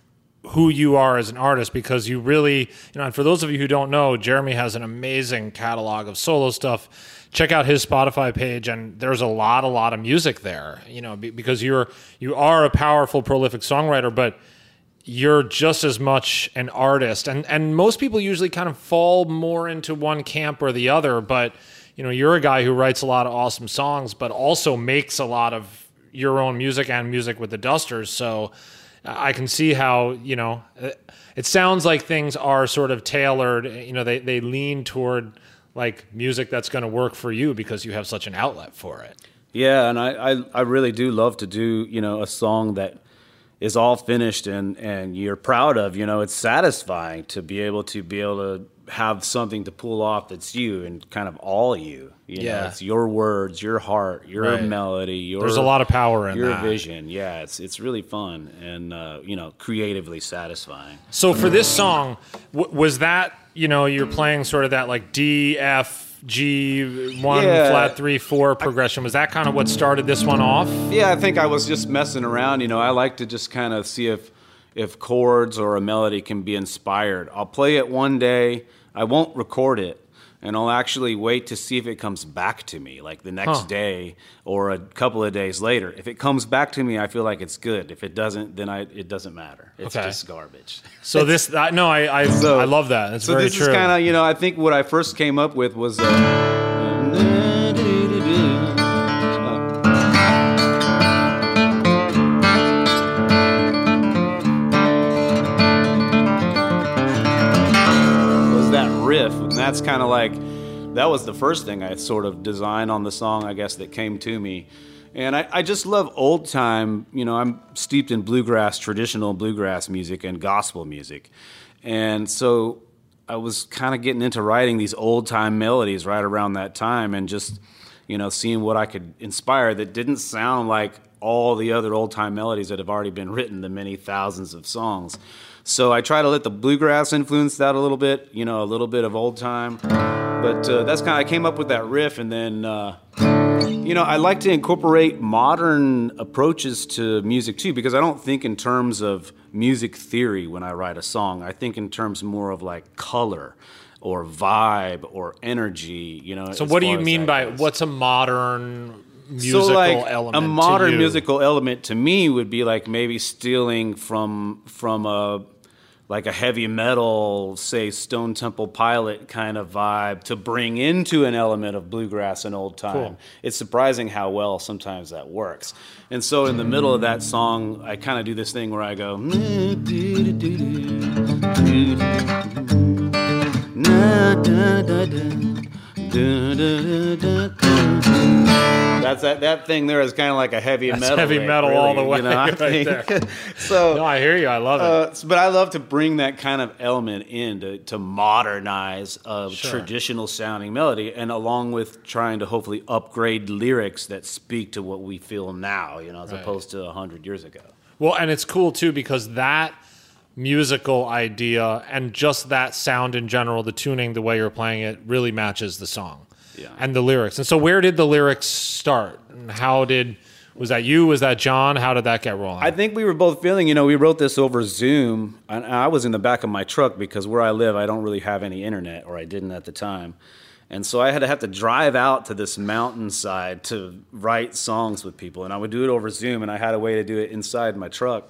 who you are as an artist, because you really, you know, and for those of you who don't know, Jeremy has an amazing catalog of solo stuff. Check out his Spotify page, and there's a lot, a lot of music there, you know, because you're, you are a powerful, prolific songwriter, but you're just as much an artist. And, and most people usually kind of fall more into one camp or the other, but, you know, you're a guy who writes a lot of awesome songs, but also makes a lot of your own music and music with the Dusters. So I can see how, you know, it sounds like things are sort of tailored, you know, they, they lean toward like music that's going to work for you because you have such an outlet for it. Yeah, and I, I, I really do love to do, you know, a song that is all finished and, and you're proud of, you know, it's satisfying to be able to be able to have something to pull off that's you and kind of all you. You yeah. know, it's your words, your heart, your right. melody, your There's a lot of power in your that. vision. Yeah, it's it's really fun and uh, you know, creatively satisfying. So for this song, w- was that, you know, you're playing sort of that like D, F, G, one, yeah. flat, three, four progression. Was that kind of what started this one off? Yeah, I think I was just messing around. You know, I like to just kind of see if if chords or a melody can be inspired. I'll play it one day, I won't record it, and I'll actually wait to see if it comes back to me, like the next huh. day or a couple of days later. If it comes back to me, I feel like it's good. If it doesn't, then I, it doesn't matter. It's okay. just garbage. So this, I, no, I I, so, I love that. It's so very this true. is kind of, you know, I think what I first came up with was... Uh, riff, and that's kind of like, that was the first thing I sort of designed on the song, I guess, that came to me. And I, I just love old time, you know, I'm steeped in bluegrass, traditional bluegrass music and gospel music. And so I was kind of getting into writing these old time melodies right around that time and just, you know, seeing what I could inspire that didn't sound like all the other old time melodies that have already been written, the many thousands of songs. So I try to let the bluegrass influence that a little bit, you know, a little bit of old time. But uh, that's kind of, I came up with that riff, and then, uh, you know, I like to incorporate modern approaches to music too, because I don't think in terms of music theory when I write a song. I think in terms more of like color or vibe or energy, you know. So what do you mean by, goes. What's a modern musical so like element a modern to you? musical element to me would be like maybe stealing from from a like a heavy metal, say Stone Temple Pilot kind of vibe to bring into an element of bluegrass and old time. Cool. It's surprising how well sometimes that works. And so in the middle of that song, I kind of do this thing where I go That's that, that thing there is kind of like a heavy That's metal. heavy riff, metal really, all the way, You know, I right think. there. So, No, I hear you. I love it. uh, but I love to bring that kind of element in to, to modernize a Sure. traditional sounding melody, and along with trying to hopefully upgrade lyrics that speak to what we feel now, you know, as Right. opposed to a hundred years ago. Well, and it's cool too because that musical idea and just that sound in general, the tuning, the way you're playing it, really matches the song. Yeah. And the lyrics. And so where did the lyrics start? And how did, was that you? Was that John? How did that get rolling? I think we were both feeling, you know, we wrote this over Zoom, and I was in the back of my truck because where I live, I don't really have any internet, or I didn't at the time. And so I had to have to drive out to this mountainside to write songs with people, and I would do it over Zoom, and I had a way to do it inside my truck.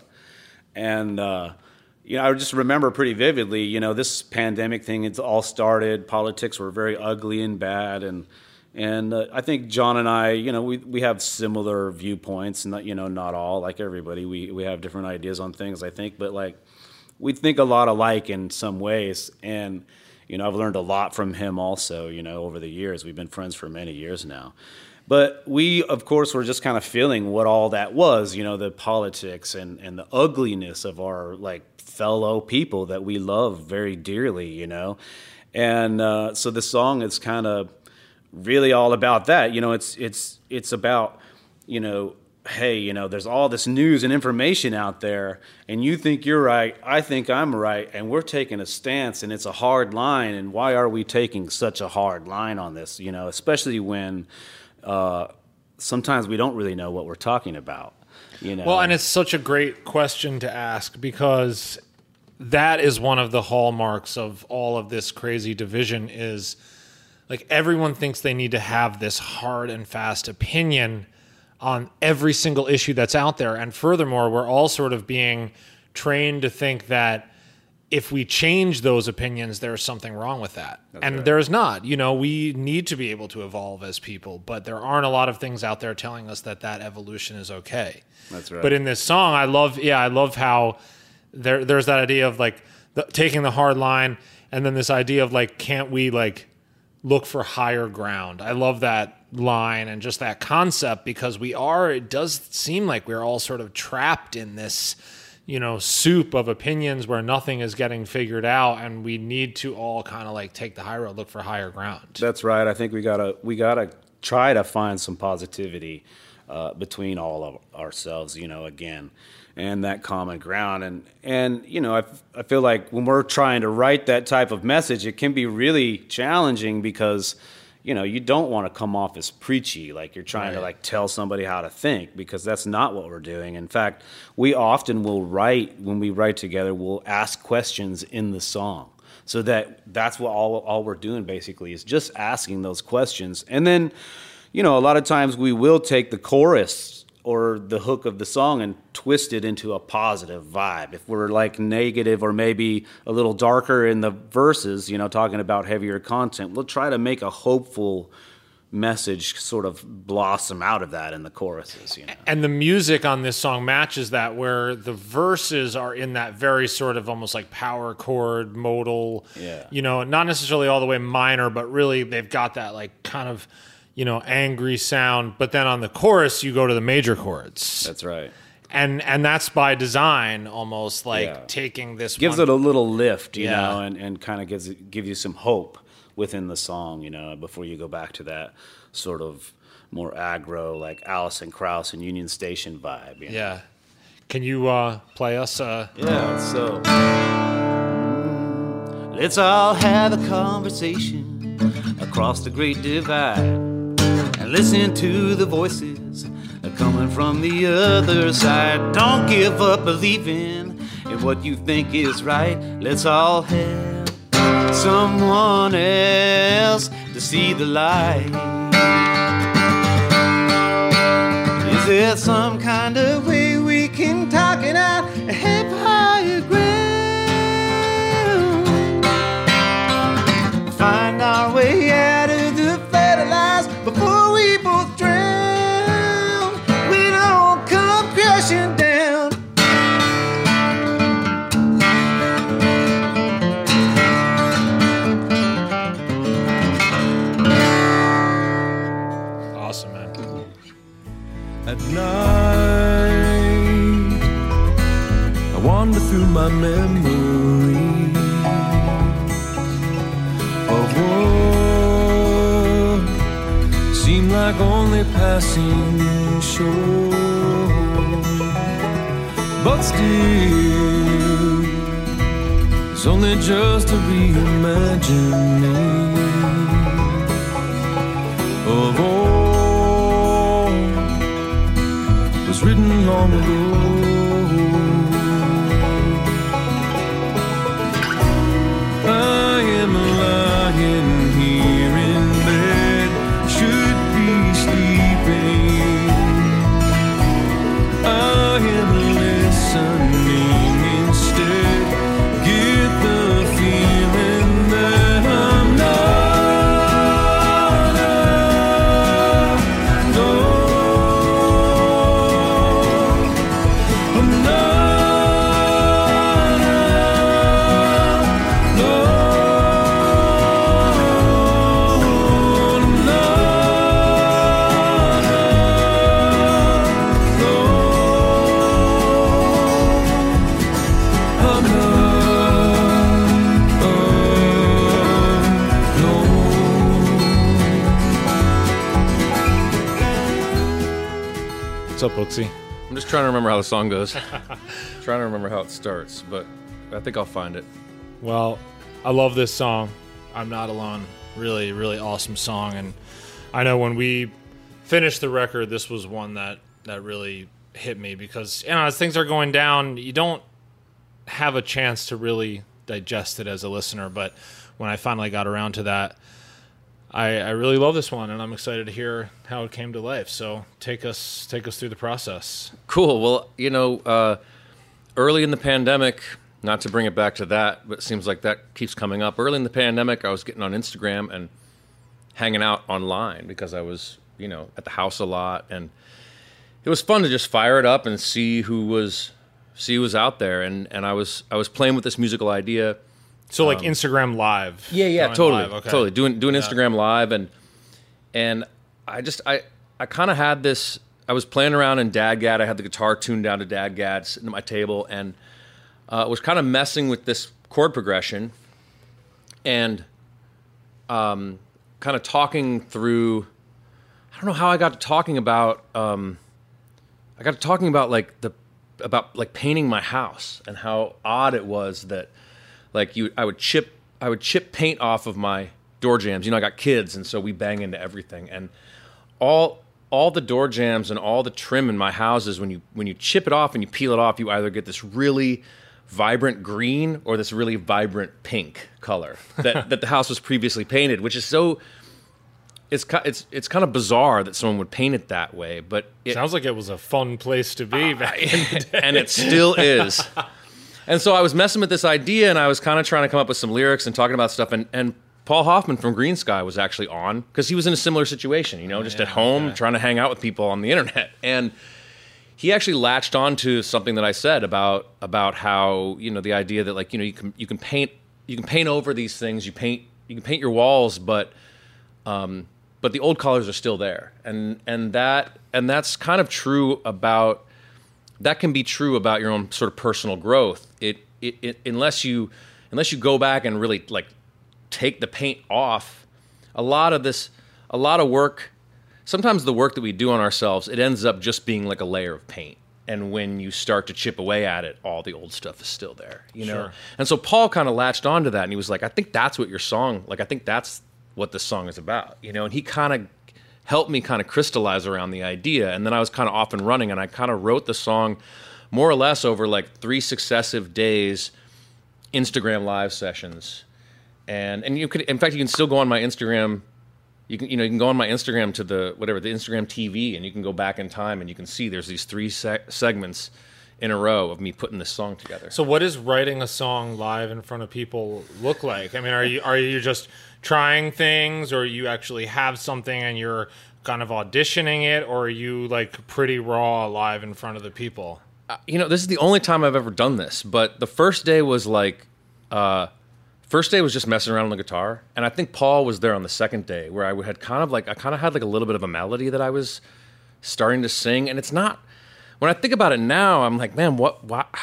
And, uh, you know, I just remember pretty vividly, you know, this pandemic thing, it's all started. Politics were very ugly and bad. And and uh, I think John and I, you know, we, we have similar viewpoints. Not, you know, not all, like everybody. We, we have different ideas on things, I think. But, like, we think a lot alike in some ways. And, you know, I've learned a lot from him also, you know, over the years. We've been friends for many years now. But we, of course, were just kind of feeling what all that was, you know, the politics and, and the ugliness of our, like, fellow people that we love very dearly, you know. And uh, so the song is kind of really all about that. You know, it's it's it's about, you know, hey, you know, there's all this news and information out there, and you think you're right, I think I'm right, and we're taking a stance, and it's a hard line, and why are we taking such a hard line on this, you know, especially when uh, sometimes we don't really know what we're talking about. You know? Well, and it's such a great question to ask because that is one of the hallmarks of all of this crazy division is like everyone thinks they need to have this hard and fast opinion on every single issue that's out there. And furthermore, we're all sort of being trained to think that if we change those opinions, there's something wrong with that. That's and right. There's not. You know, we need to be able to evolve as people, but there aren't a lot of things out there telling us that that evolution is okay. That's right. But in this song, I love, yeah, I love how there there's that idea of like the, taking the hard line, and then this idea of like, can't we like look for higher ground? I love that line and just that concept because we are, it does seem like we're all sort of trapped in this, you know, soup of opinions where nothing is getting figured out, and we need to all kind of like take the high road, look for higher ground. That's right. I think we gotta we gotta try to find some positivity uh, between all of ourselves, you know, again, and that common ground. And and you know, I I feel like when we're trying to write that type of message, it can be really challenging because, you know, you don't want to come off as preachy, like you're trying right. to like tell somebody how to think, because that's not what we're doing. In fact, we often will write, when we write together, we'll ask questions in the song. So that that's what all all we're doing basically is just asking those questions. And then, you know, a lot of times we will take the chorus or the hook of the song and twist it into a positive vibe. If we're like negative or maybe a little darker in the verses, you know, talking about heavier content, we'll try to make a hopeful message sort of blossom out of that in the choruses, you know. And the music on this song matches that, where the verses are in that very sort of almost like power chord modal, yeah. you know, not necessarily all the way minor, but really they've got that like kind of, you know, angry sound. But then on the chorus, you go to the major chords. That's right. And and that's by design, almost like yeah. taking this gives one, it a little lift, you yeah. know, and, and kind of gives it, give you some hope within the song, you know, before you go back to that sort of more aggro, like Alison Krauss and Union Station vibe. You know? Yeah. Can you uh, play us? Uh... Yeah, so. Let's all have a conversation across the great divide and listen to the voices coming from the other side. Don't give up believing in what you think is right. Let's all have someone else to see the light. Is there some kind of way we can talk it out and have higher ground? Find our way out of the fatal lies before we both drown. We don't come crashing down. wander through my memory of what seemed like only passing shore, but still it's only just a reimagining of all was written long ago. I am lying here in bed, should be sleeping. I am listening instead, get the feeling that I'm not alone. I'm not alone. I'm What's up, Booksy? I'm just trying to remember how the song goes. Trying to remember how it starts, but I think I'll find it. Well, I love this song. I'm Not Alone. Really, really awesome song. And I know when we finished the record, this was one that, that really hit me because, you know, as things are going down, you don't have a chance to really digest it as a listener. But when I finally got around to that, I, I really love this one, and I'm excited to hear how it came to life. So take us take us through the process. Cool. Well, you know, uh, early in the pandemic, not to bring it back to that, but it seems like that keeps coming up. Early in the pandemic, I was getting on Instagram and hanging out online because I was, you know, at the house a lot, and it was fun to just fire it up and see who was see who was out there. And, and I was I was playing with this musical idea. So like um, Instagram Live. Yeah, yeah, Going totally, live, okay. totally. Doing doing Yeah. Instagram Live, and and I just I I kind of had this. I was playing around in DADGAD. I had the guitar tuned down to DADGAD, sitting at my table, and uh, was kind of messing with this chord progression, and um, kind of talking through. I don't know how I got to talking about. Um, I got to talking about like the about like painting my house and how odd it was that. Like you, I would chip, I would chip paint off of my door jams. You know, I got kids, and so we bang into everything. And all, all the door jams and all the trim in my houses, when you when you chip it off and you peel it off, you either get this really vibrant green or this really vibrant pink color that, that the house was previously painted, which is so. It's it's it's kind of bizarre that someone would paint it that way, but it Sounds like it was a fun place to be back in the day. and it still is. And so I was messing with this idea, and I was kind of trying to come up with some lyrics and talking about stuff. And, and Paul Hoffman from Green Sky was actually on because he was in a similar situation, you know, just Yeah, at home okay. trying to hang out with people on the internet. And he actually latched on to something that I said about about how, you know, the idea that like, you know, you can you can paint you can paint over these things, you paint you can paint your walls, but um, but the old colors are still there, and and that and that's kind of true about. That can be true about your own sort of personal growth. It, it, it unless you unless you go back and really like take the paint off, a lot of this, a lot of work. Sometimes the work that we do on ourselves, it ends up just being like a layer of paint. And when you start to chip away at it, all the old stuff is still there, you know. Sure. And so Paul kind of latched onto that, and he was like, "I think that's what your song, like, I think that's what this song is about," you know. And he kind of helped me kind of crystallize around the idea. And then I was kind of off and running, and I kind of wrote the song more or less over like three successive days, Instagram Live sessions. And and you could, in fact, you can still go on my Instagram. You can, you know, you can go on my Instagram to the, whatever, the Instagram T V, and you can go back in time and you can see there's these three se- segments in a row of me putting this song together. So what does writing a song live in front of people look like? I mean, are you are you just trying things, or you actually have something and you're kind of auditioning it, or are you like pretty raw live in front of the people? Uh, you know, this is the only time I've ever done this, but the first day was like, uh, first day was just messing around on the guitar, and I think Paul was there on the second day, where I had kind of like, I kind of had like a little bit of a melody that I was starting to sing, and it's not, when I think about it now, I'm like, man, what, what how,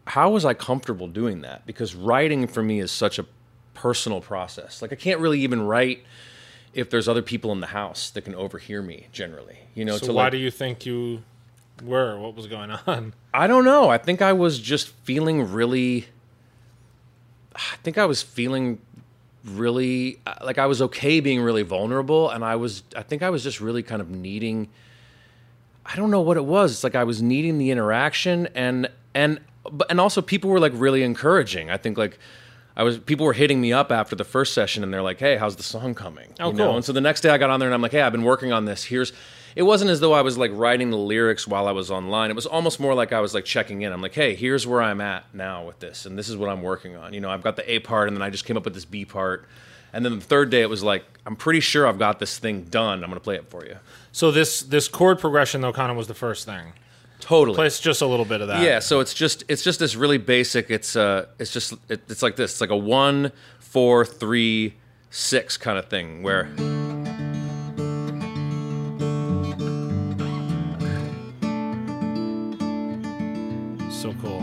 how was I comfortable doing that? Because writing for me is such a personal process. Like I can't really even write if there's other people in the house that can overhear me generally, you know. So to why like, do you think you were? What was going on? I don't know. I think I was just feeling really, I think I was feeling really, like I was okay being really vulnerable. And I was, I think I was just really kind of needing, I don't know what it was. It's like I was needing the interaction and, and, and also people were like really encouraging. I think like, I was people were hitting me up after the first session and they're like, "Hey, how's the song coming?" Oh, you know? cool. And so the next day I got on there and I'm like, "Hey, I've been working on this. Here's." It wasn't as though I was like writing the lyrics while I was online. It was almost more like I was like checking in. I'm like, "Hey, here's where I'm at now with this, and this is what I'm working on." You know, I've got the A part, and then I just came up with this B part, and then the third day it was like, "I'm pretty sure I've got this thing done. I'm going to play it for you." So this this chord progression though kind of was the first thing. Totally. Play us just a little bit of that. Yeah, so it's just it's just this really basic. It's uh, it's just it, it's like this. It's like a one, four, three, six kind of thing where. So cool.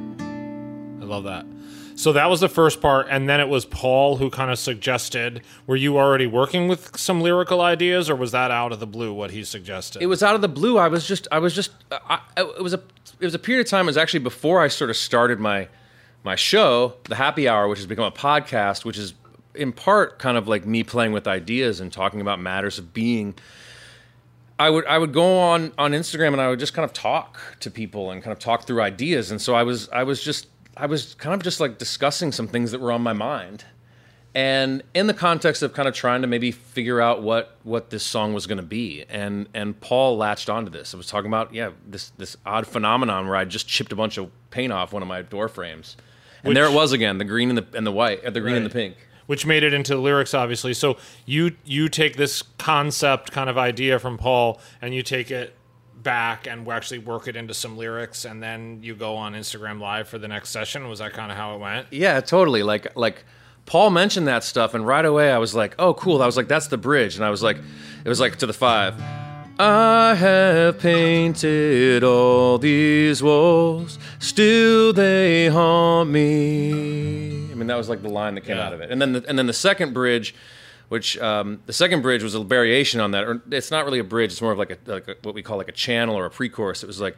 I love that. So that was the first part, and then it was Paul who kind of suggested. Were you already working with some lyrical ideas, or was that out of the blue what he suggested? It was out of the blue. I was just, I was just, I, I, it was a, it was a period of time. It was actually before I sort of started my, my show, The Happy Hour, which has become a podcast, which is in part kind of like me playing with ideas and talking about matters of being. I would, I would go on on Instagram and I would just kind of talk to people and kind of talk through ideas, and so I was, I was just. I was kind of just like discussing some things that were on my mind, and in the context of kind of trying to maybe figure out what, what this song was going to be. And, and Paul latched onto this. I was talking about, yeah, this, this odd phenomenon where I just chipped a bunch of paint off one of my door frames. And Which, there it was again, the green and the, and the white, or the green right. and the pink. Which made it into the lyrics, obviously. So you, you take this concept kind of idea from Paul and you take it back and actually work it into some lyrics, and then you go on Instagram Live for the next session. Was that kind of how it went? Yeah, totally. Like like Paul mentioned that stuff, and right away I was like, oh, cool. I was like, that's the bridge. And I was like, it was like to the five. I have painted all these walls, still they haunt me. I mean, that was like the line that came Yeah. out of it. And then the, and then the second bridge, which um, the second bridge was a variation on that. Or it's not really a bridge. It's more of like a, like a what we call like a channel or a pre-chorus. It was like,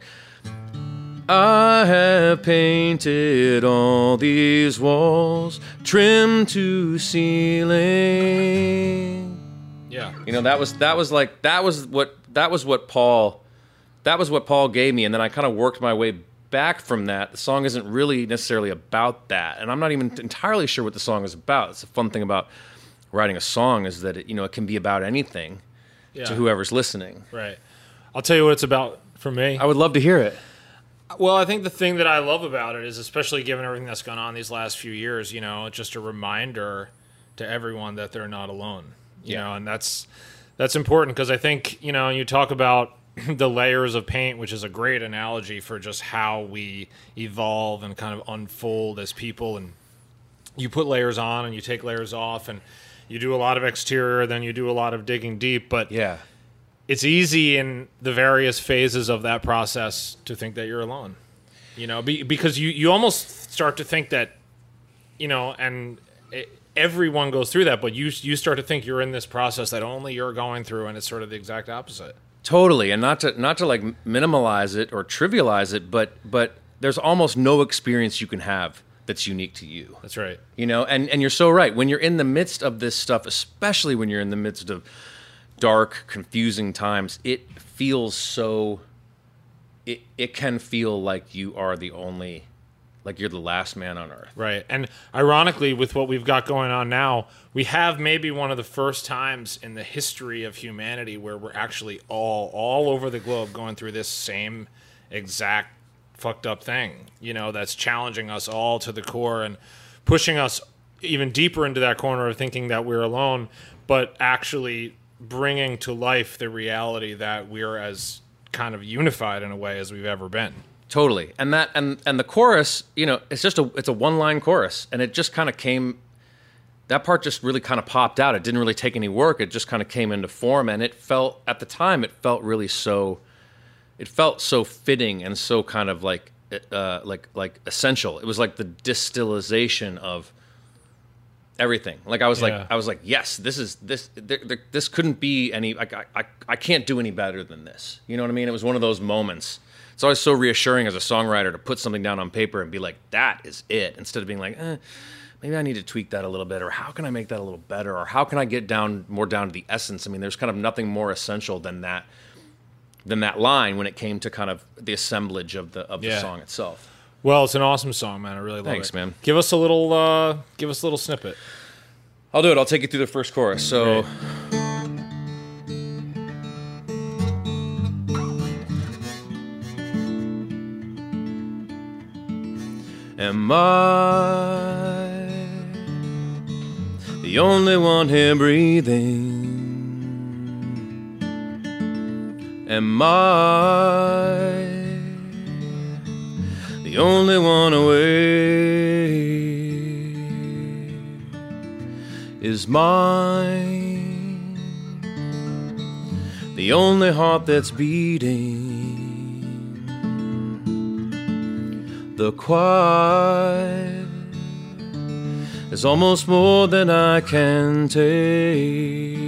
I have painted all these walls, trimmed to ceiling. Yeah. You know, that was that was like that was what that was what Paul that was what Paul gave me, and then I kind of worked my way back from that. The song isn't really necessarily about that, and I'm not even entirely sure what the song is about. It's a fun thing about writing a song is that it, you know, it can be about anything Yeah. to whoever's listening. Right. I'll tell you what it's about for me. I would love to hear it. Well, I think the thing that I love about it is, especially given everything that's gone on these last few years, you know, it's just a reminder to everyone that they're not alone. You Yeah. know, and that's that's important because I think, you know, you talk about the layers of paint, which is a great analogy for just how we evolve and kind of unfold as people. And you put layers on and you take layers off, and you do a lot of exterior, then you do a lot of digging deep. But Yeah. it's easy in the various phases of that process to think that you're alone, you know, be, because you, you almost start to think that, you know, and it, everyone goes through that, but you you start to think you're in this process that only you're going through, and it's sort of the exact opposite. Totally, and not to not to like minimalize it or trivialize it, but but there's almost no experience you can have that's unique to you. That's right. You know, and, and you're so right. When you're in the midst of this stuff, especially when you're in the midst of dark, confusing times, it feels so, it, it can feel like you are the only, like you're the last man on earth. Right. And ironically, with what we've got going on now, we have maybe one of the first times in the history of humanity where we're actually all, all over the globe going through this same exact fucked up thing, you know, that's challenging us all to the core and pushing us even deeper into that corner of thinking that we're alone, but actually bringing to life the reality that we're as kind of unified in a way as we've ever been. Totally. And that and and the chorus, you know, it's just a it's a one-line chorus, and it just kind of came, that part just really kind of popped out. It didn't really take any work. It just kind of came into form, and it felt, at the time, it felt really so, it felt so fitting and so kind of like uh, like like essential. It was like the distillation of everything. Like I was Yeah. like I was like, yes, this is this there, there, this couldn't be any. Like I, I I can't do any better than this. You know what I mean? It was one of those moments. It's always so reassuring as a songwriter to put something down on paper and be like, that is it, instead of being like, eh, maybe I need to tweak that a little bit, or how can I make that a little better, or how can I get down more down to the essence? I mean, there's kind of nothing more essential than that than that line when it came to kind of the assemblage of the of the Yeah. song itself. Well, it's an awesome song, man. I really love Thanks, it. man. Give us a little, uh, give us a little snippet. I'll do it. I'll take you through the first chorus. So. Am I the only one here breathing? Am I the only one awake? Is mine the only heart that's beating? The quiet is almost more than I can take.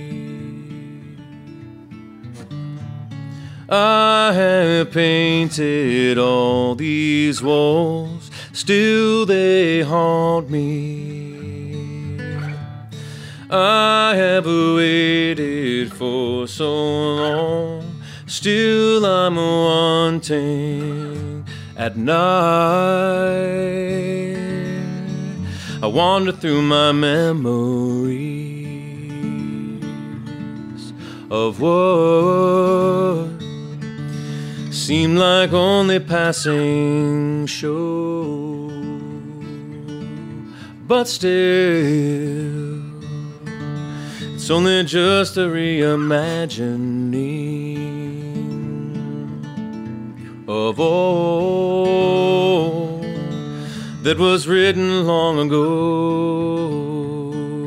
I have painted all these walls, still they haunt me. I have waited for so long, still I'm wanting. At night, I wander through my memories of what seemed like only passing show, but still, it's only just a reimagining of all that was written long ago.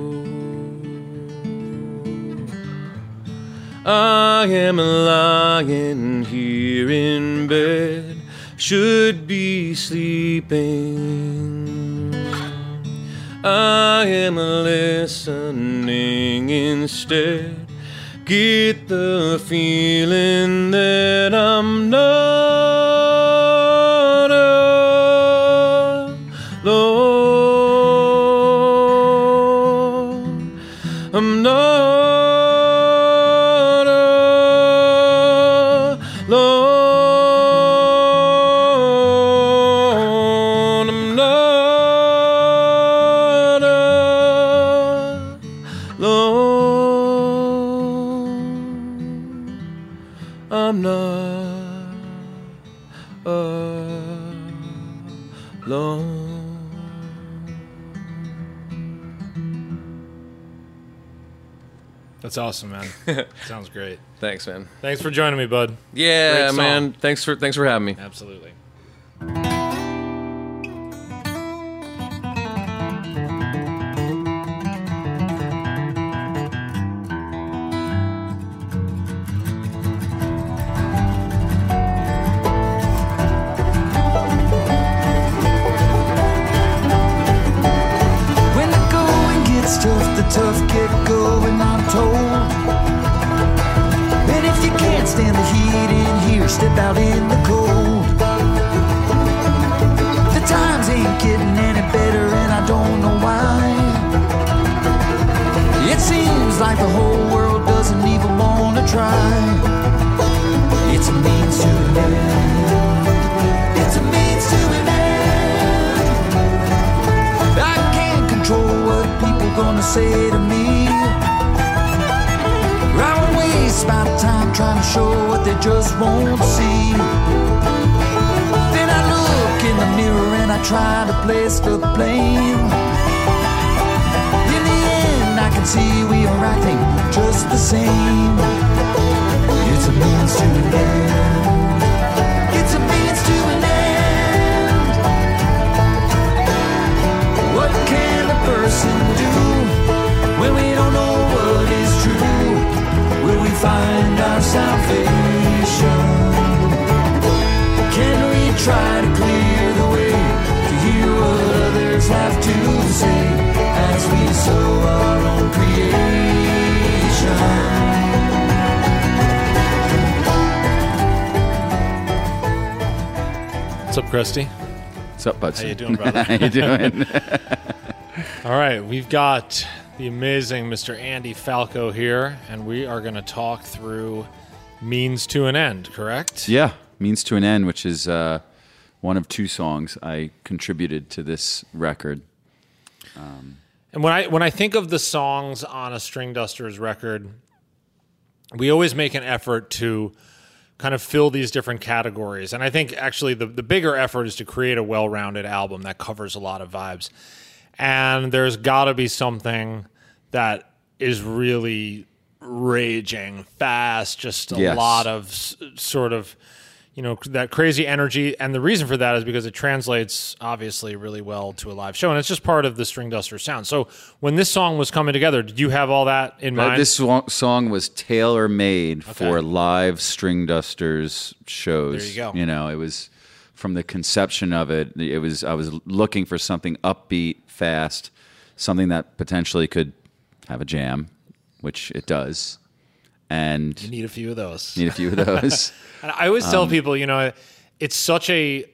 I am lying here in bed, should be sleeping. I am listening instead, get the feeling that I'm not alone. I'm not alone. I'm not alone. I'm not alone. That's awesome, man. Sounds great. Thanks, man. Thanks for joining me, bud. Yeah, Great song. man. Thanks for thanks for having me. Absolutely. When the going gets tough, the tough get going, I'm told. And if you can't stand the heat in here, step out in the cold. The times ain't getting any better, and I don't know why. It seems like the whole world doesn't even want to try. It's a means to an end. It's a means to an end. I can't control what people gonna say to me. I don't waste my time trying to show what they just won't see. Then I look in the mirror and I try to place the blame. In the end I can see we are acting just the same. It's a means to an end. It's a means to an end. What can a person do when we don't know what is true? Will we find our salvation? Can we try to What's up, Christy? What's up, Bud? How you doing, brother? How you doing? All right, we've got the amazing Mister Andy Falco here, and we are going to talk through Means to an End, correct? Yeah, Means to an End, which is uh, one of two songs I contributed to this record. Um, and when I when I think of the songs on a String Dusters record, we always make an effort to kind of fill these different categories. And I think actually the, the bigger effort is to create a well-rounded album that covers a lot of vibes. And there's got to be something that is really raging fast, just a yes. lot of s- sort of, you know, that crazy energy. And the reason for that is because it translates obviously really well to a live show. And it's just part of the String Duster sound. So when this song was coming together, did you have all that in uh, mind? This so- song was tailor-made Okay. for live String Dusters shows. There you go. You know, it was from the conception of it. It was I was looking for something upbeat, fast, something that potentially could have a jam, which it does. And you need a few of those. Need a few of those. And I always tell Um, people, you know, it's such a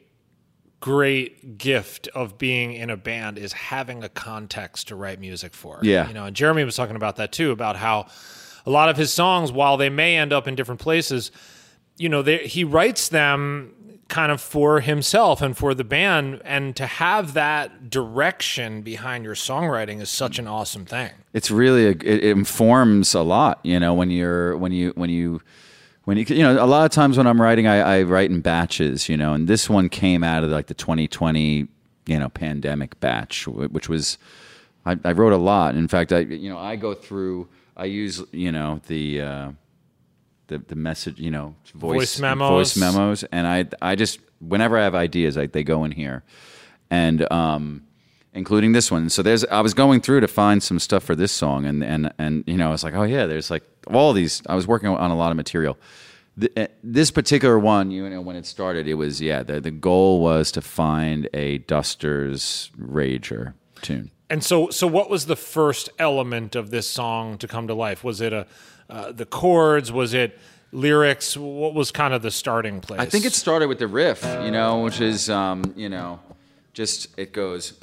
great gift of being in a band is having a context to write music for. Yeah. You know, and Jeremy was talking about that too, about how a lot of his songs, while they may end up in different places, you know, they, he writes them kind of for himself and for the band, and to have that direction behind your songwriting is such an awesome thing. It's really a, it, it informs a lot, you know, when you're when you when you when you you know a lot of times when I'm writing, I, I write in batches, you know, and this one came out of like the twenty twenty you know pandemic batch, which was I, I wrote a lot. In fact, I you know I go through I use you know the. Uh, The, the message, you know, voice, Voice memos. voice memos, and I, I just whenever I have ideas, like they go in here, and um, including this one. So there's, I was going through to find some stuff for this song, and and and you know, I was like, oh yeah, there's like all these. I was working on a lot of material. The, uh, this particular one, you know, when it started, it was yeah. The the goal was to find a Dusters Rager tune. And so, so what was the first element of this song to come to life? Was it a uh, the chords? Was it lyrics? What was kind of the starting place? I think it started with the riff, you know, which is, um, you know, just it goes.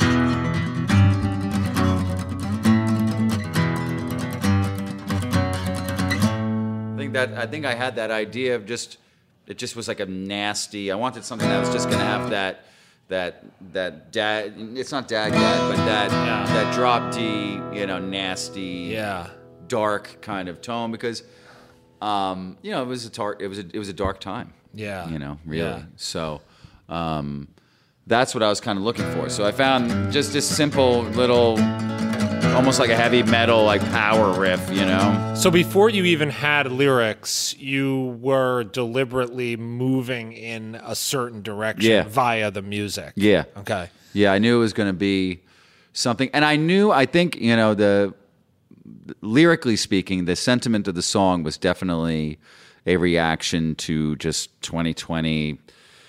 I think that I think I had that idea of just it just was like a nasty. I wanted something that was just going to have that. That that dad, it's not dad dad, but that Yeah. that drop D, you know, nasty, Yeah. dark kind of tone because, um, you know, it was a dark, it was a, it was a dark time. Yeah. You know, really. Yeah. So, um, that's what I was kind of looking for. So I found just this simple little, almost like a heavy metal, like power riff, you know. So before you even had lyrics, you were deliberately moving in a certain direction Yeah. via the music. Yeah. Okay. Yeah, I knew it was going to be something, and I knew, I think, you know, the lyrically speaking, the sentiment of the song was definitely a reaction to just twenty twenty,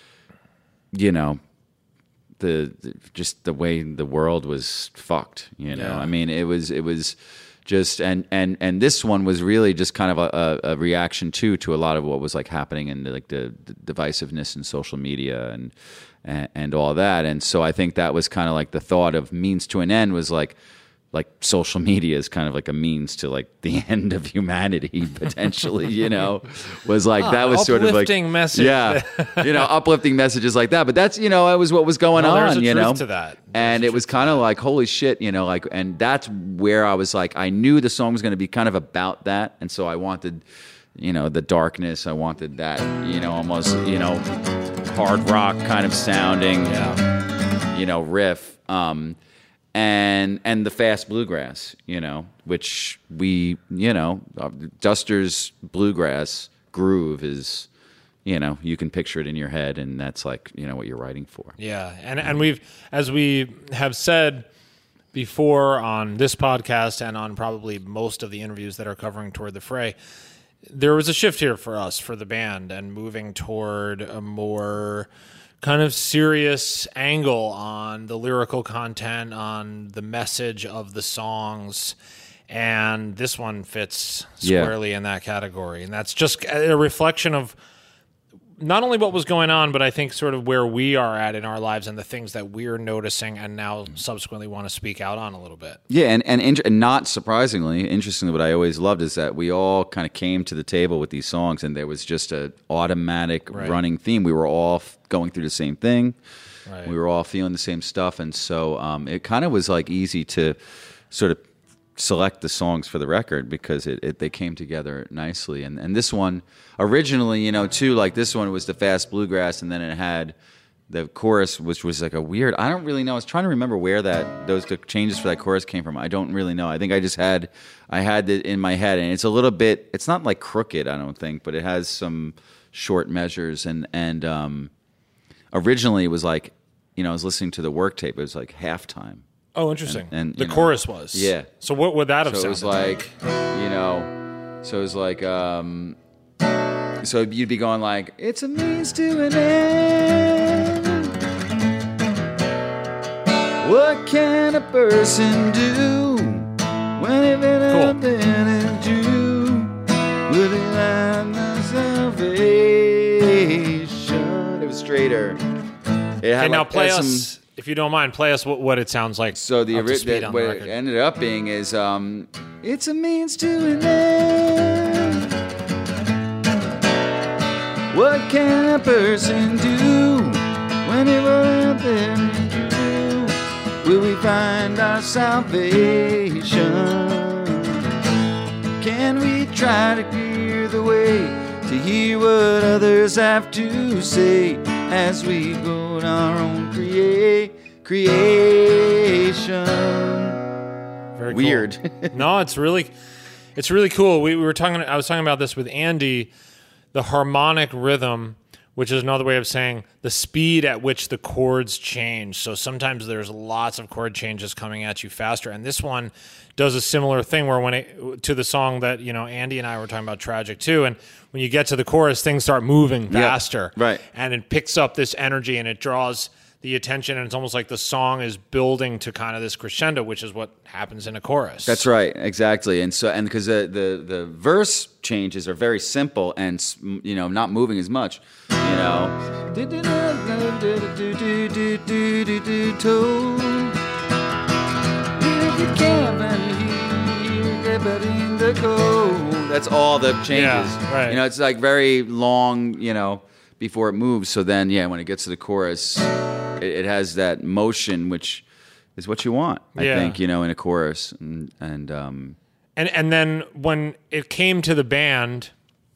you know, the, the just the way the world was fucked, you know. Yeah. I mean, it was it was just and and and this one was really just kind of a, a, a reaction too to a lot of what was like happening in the, like the, the divisiveness in social media and, and and all that. And so I think that was kind of like the thought of Means to an End was like like social media is kind of like a means to like the end of humanity potentially, you know, was like Ah, that was sort of like uplifting message. yeah, you know, uplifting messages like that. But that's, you know, that was what was going Well, there's on, a you truth know, to that. and it was kind of like, holy shit, you know, like, and that's where I was like, I knew the song was going to be kind of about that. And so I wanted, you know, the darkness. I wanted that, you know, almost, you know, hard rock kind of sounding, Yeah. you know, riff. Um, and and the fast bluegrass, you know, which we, you know, uh, Dusters bluegrass groove is, you know, you can picture it in your head, and that's like, you know, what you're writing for. Yeah, and and we've, as we have said before on this podcast and on probably most of the interviews that are covering Toward the Fray, there was a shift here for us, for the band, and moving toward a more kind of serious angle on the lyrical content, on the message of the songs. And this one fits Yeah. squarely in that category. And that's just a reflection of not only what was going on, but I think sort of where we are at in our lives and the things that we're noticing and now subsequently want to speak out on a little bit. Yeah, and and, int- and not surprisingly, interestingly, what I always loved is that we all kind of came to the table with these songs, and there was just a automatic Right. running theme. We were all f- going through the same thing. Right. We were all feeling the same stuff, and so um, it kind of was like easy to sort of select the songs for the record because it, it they came together nicely. And and this one originally, you know, too, like this one was the fast bluegrass, and then it had the chorus, which was like a weird. I don't really know. I was trying to remember where that those the changes for that chorus came from. I don't really know. I think I just had I had it in my head, and it's a little bit. It's not like crooked, I don't think, but it has some short measures. And and um, originally it was like, you know, I was listening to the work tape. It was like halftime. Oh, interesting. And, and the you know, chorus was. Yeah. So what would that have so sounded it was like, you know, so it was like, um, so you'd be going like, it's a means to an end. What can a person do when they've been up and you? Will they find the salvation? It was straighter. It had Okay, now like- play had us, some- if you don't mind, play us what, what it sounds like. So the up to speed ori- on what the it record. ended up being is um, it's a means to an end. What can a person do when they run out there and do? Will we find our salvation? Can we try to clear the way to hear what others have to say as we go on our own create creation? Very Weird. Cool. No, it's really, it's really cool. We, we were talking. I was talking about this with Andy, the harmonic rhythm, which is another way of saying the speed at which the chords change. So sometimes there's lots of chord changes coming at you faster, and this one does a similar thing where when it to the song that you know Andy and I were talking about, Tragic too, and when you get to the chorus, things start moving faster, Yeah, right? And it picks up this energy and it draws the attention, and it's almost like the song is building to kind of this crescendo, which is what happens in a chorus. That's right, exactly. And so, and because the, the the verse changes are very simple and you know not moving as much, you know. That's all the changes. Yeah, right. You know, it's like very long, you know, before it moves. So then, yeah, when it gets to the chorus, it, it has that motion, which is what you want, I Yeah. think, you know, in a chorus. And, and um, And and then when it came to the band,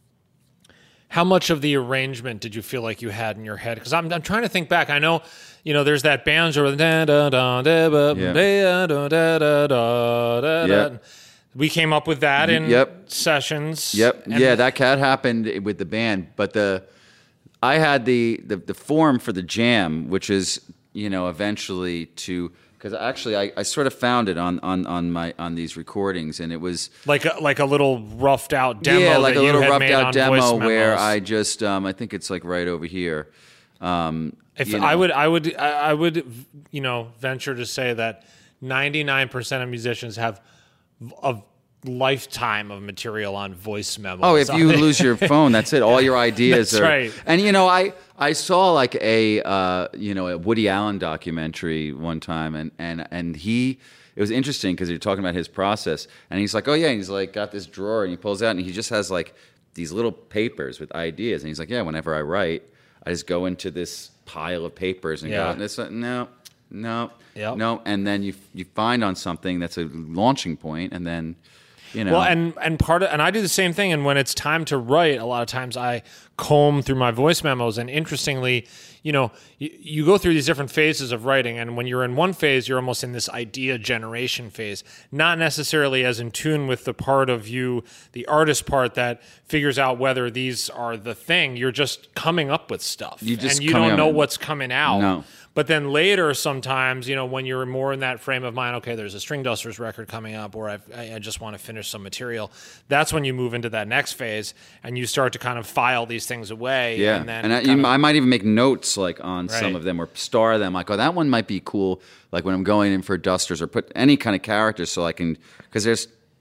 how much of the arrangement did you feel like you had in your head? Because I'm I'm trying to think back. I know, you know, there's that banjo with da da da da da Yeah. da da da da da da. Yeah. We came up with that in Yep. sessions. Yep. And- yeah, that cat happened with the band, but the I had the, the the form for the jam, which is you know eventually to because actually I, I sort of found it on, on, on my on these recordings, and it was like a, like a little roughed out demo. yeah, like that a you little had roughed made out on demo voice where memos. I just um, I think it's like right over here. Um, If you know. I would, I would, I I would, you know, venture to say that ninety-nine percent of musicians have a lifetime of material on voice memos. Oh, if you lose your phone, that's it. All your ideas That's are. right. And you know, I I saw like a uh, you know a Woody Allen documentary one time, and and and he. It was interesting because you're talking about his process, and he's like, "Oh yeah," and he's like, got this drawer, and he pulls out, and he just has like these little papers with ideas, and he's like, "Yeah, whenever I write, I just go into this pile of papers and Yeah. go, this, no, no, Yep. no," and then you you find on something that's a launching point, and then you know, Well, and and part of, and I do the same thing. And when it's time to write, a lot of times I comb through my voice memos. And interestingly, you know, you, you go through these different phases of writing. And when you're in one phase, you're almost in this idea generation phase, not necessarily as in tune with the part of you, the artist part that figures out whether these are the thing. You're just coming up with stuff, You just and you coming don't up know with- what's coming out. No. But then later, sometimes, you know, when you're more in that frame of mind, okay, there's a String Dusters record coming up, or I've, I I just want to finish some material. That's when you move into that next phase, and you start to kind of file these things away. yeah, and then I, kind you, of- I might even make notes like on some Right. of them or star them. Like, oh, that one might be cool. Like when I'm going in for Dusters or put any kind of character, so I can because there's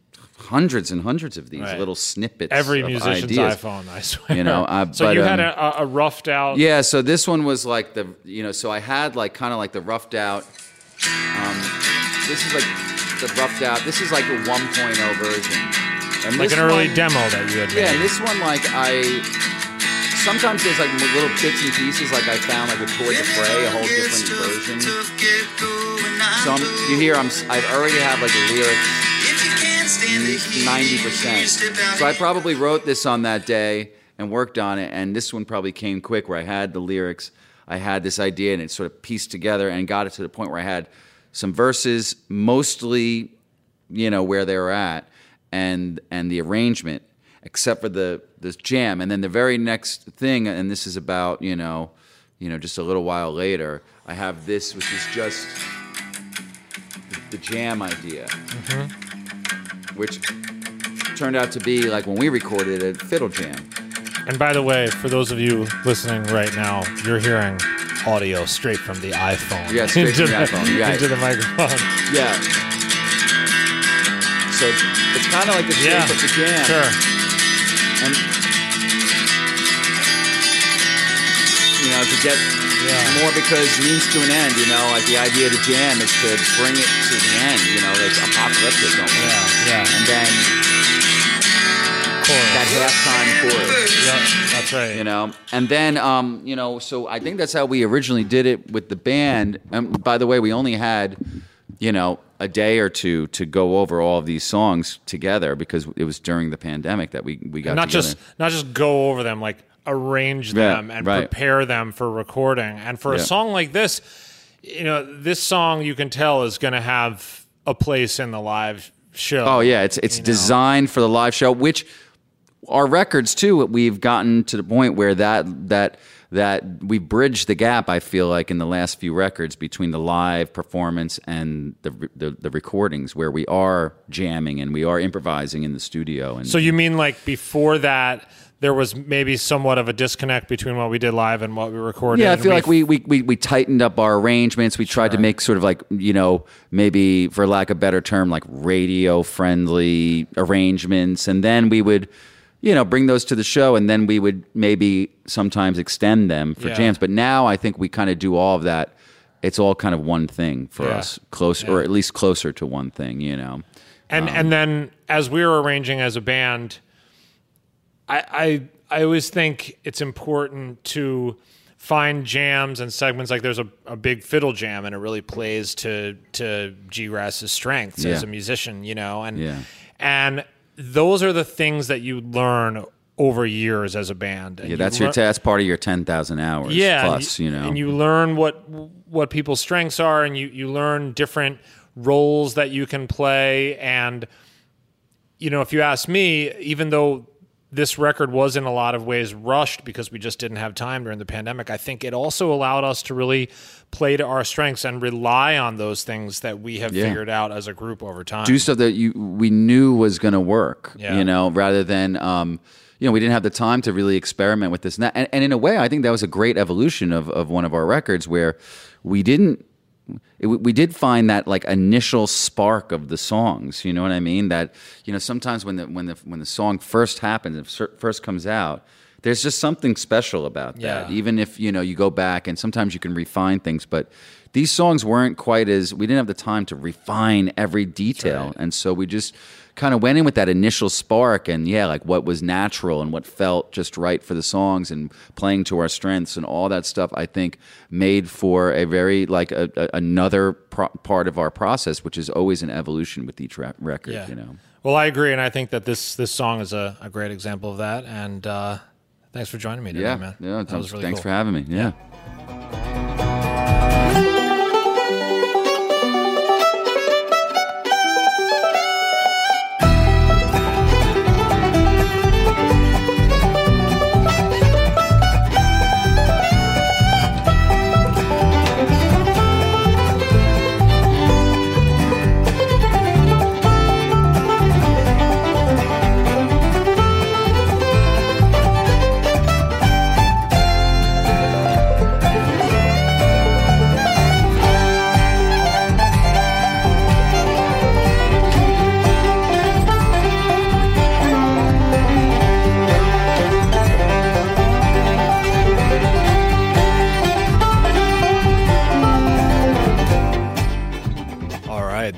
hundreds and hundreds of these Right. little snippets. Every of musician's ideas. iPhone, I swear. You know, uh, so but, you um, had a, a roughed out. Yeah, so this one was like the, you know, so I had like kind of like the roughed out. Um, this is like the roughed out. This is like a one point oh version. And Like this an early one- demo that you had made. Yeah, and this one like I. Sometimes there's like little bits and pieces. Like I found like with Toward the Fray, a whole different version. So I'm, you hear I'm I've already have like the lyrics ninety percent. So I probably wrote this on that day and worked on it, and this one probably came quick where I had the lyrics, I had this idea, and it sort of pieced together and got it to the point where I had some verses, mostly, you know, where they were at, and and the arrangement, except for the this jam, and then the very next thing, and this is about you know, you know, just a little while later, I have this, which is just the, the jam idea, Mm-hmm. which turned out to be like when we recorded a fiddle jam. And by the way, for those of you listening right now, you're hearing audio straight from the iPhone. Yeah, straight into from the iPhone, right. Into the microphone. Yeah. So it's kind of like the shape Yeah, of the jam. sure. And, you know, to get more because means to an end, you know, like the idea of the jam is to bring it to the end, you know, like apocalyptic almost. Yeah, yeah. And then that halftime chorus. Yeah, that's right. You know, and then, um, you know, so I think that's how we originally did it with the band. And by the way, we only had, you know, a day or two to go over all of these songs together because it was during the pandemic that we, we got And not together. just not just go over them, like arrange Yeah, them and right. prepare them for recording. And for a Yeah. song like this, you know, this song you can tell is going to have a place in the live show. Oh yeah, it's it's you know? designed for the live show, which our records too. We've gotten to the point where that that that we bridged the gap. I feel like in the last few records between the live performance and the the, the recordings, where we are jamming and we are improvising in the studio. And So you mean like before that, there was maybe somewhat of a disconnect between what we did live and what we recorded? yeah, I and feel like we, we we we tightened up our arrangements. We tried to make sort of like, you know, maybe for lack of a better term, like radio friendly arrangements, and then we would, you know, bring those to the show, and then we would maybe sometimes extend them for Yeah. jams. But now I think we kind of do all of that. It's all kind of one thing for Yeah. us, close or at least closer to one thing, you know. And Um, and then as we were arranging as a band, I, I I always think it's important to find jams and segments. Like there's a, a big fiddle jam, and it really plays to to G. Rass's strengths as Yeah. a musician, you know. And Yeah. and those are the things that you learn over years as a band. And Yeah, you that's your lear- that's part of your ten thousand hours yeah, plus, and you know. and you learn what what people's strengths are, and you you learn different roles that you can play. And you know, if you ask me, even though this record was in a lot of ways rushed because we just didn't have time during the pandemic, I think it also allowed us to really play to our strengths and rely on those things that we have Yeah. figured out as a group over time. do stuff that you we knew was going to work, Yeah. you know, rather than um, you know, we didn't have the time to really experiment with this and that. And, and in a way, I think that was a great evolution of of one of our records where we didn't. It, we did find that like initial spark of the songs, you know what I mean? That, you know, sometimes when the when the when the song first happens, it fir- first comes out, there's just something special about that. Yeah. Even if, you know, you go back and sometimes you can refine things, but these songs weren't quite as, we didn't have the time to refine every detail. right. And so we just kind of went in with that initial spark and yeah, like what was natural and what felt just right for the songs and playing to our strengths and all that stuff, I think made for a very, like a, a, another pro- part of our process, which is always an evolution with each ra- record, Yeah. you know? Well, I agree, and I think that this this song is a, a great example of that. And uh, thanks for joining me today, Yeah. man. Yeah. That was really thanks cool. for having me. Yeah. Thank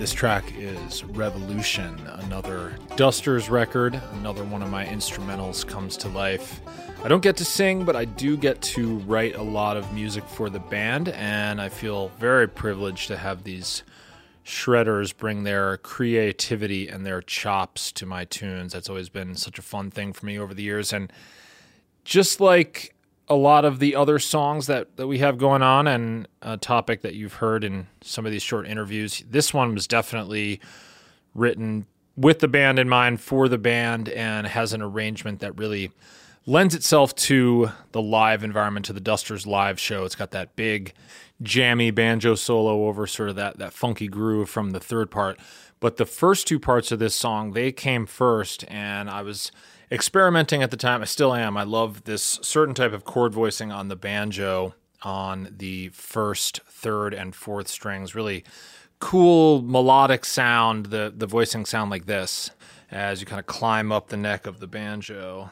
This track is Revolution, another Dusters record. Another one of my instrumentals comes to life. I don't get to sing, but I do get to write a lot of music for the band, and I feel very privileged to have these shredders bring their creativity and their chops to my tunes. That's always been such a fun thing for me over the years. And just like a lot of the other songs that, that we have going on, and a topic that you've heard in some of these short interviews, this one was definitely written with the band in mind, for the band, and has an arrangement that really lends itself to the live environment, to the Dusters live show. It's got that big jammy banjo solo over sort of that, that funky groove from the third part. But the first two parts of this song, they came first, and I was experimenting at the time. I still am. I love this certain type of chord voicing on the banjo on the first, third, and fourth strings. Really cool melodic sound, the, the voicing sound like this, as you kind of climb up the neck of the banjo.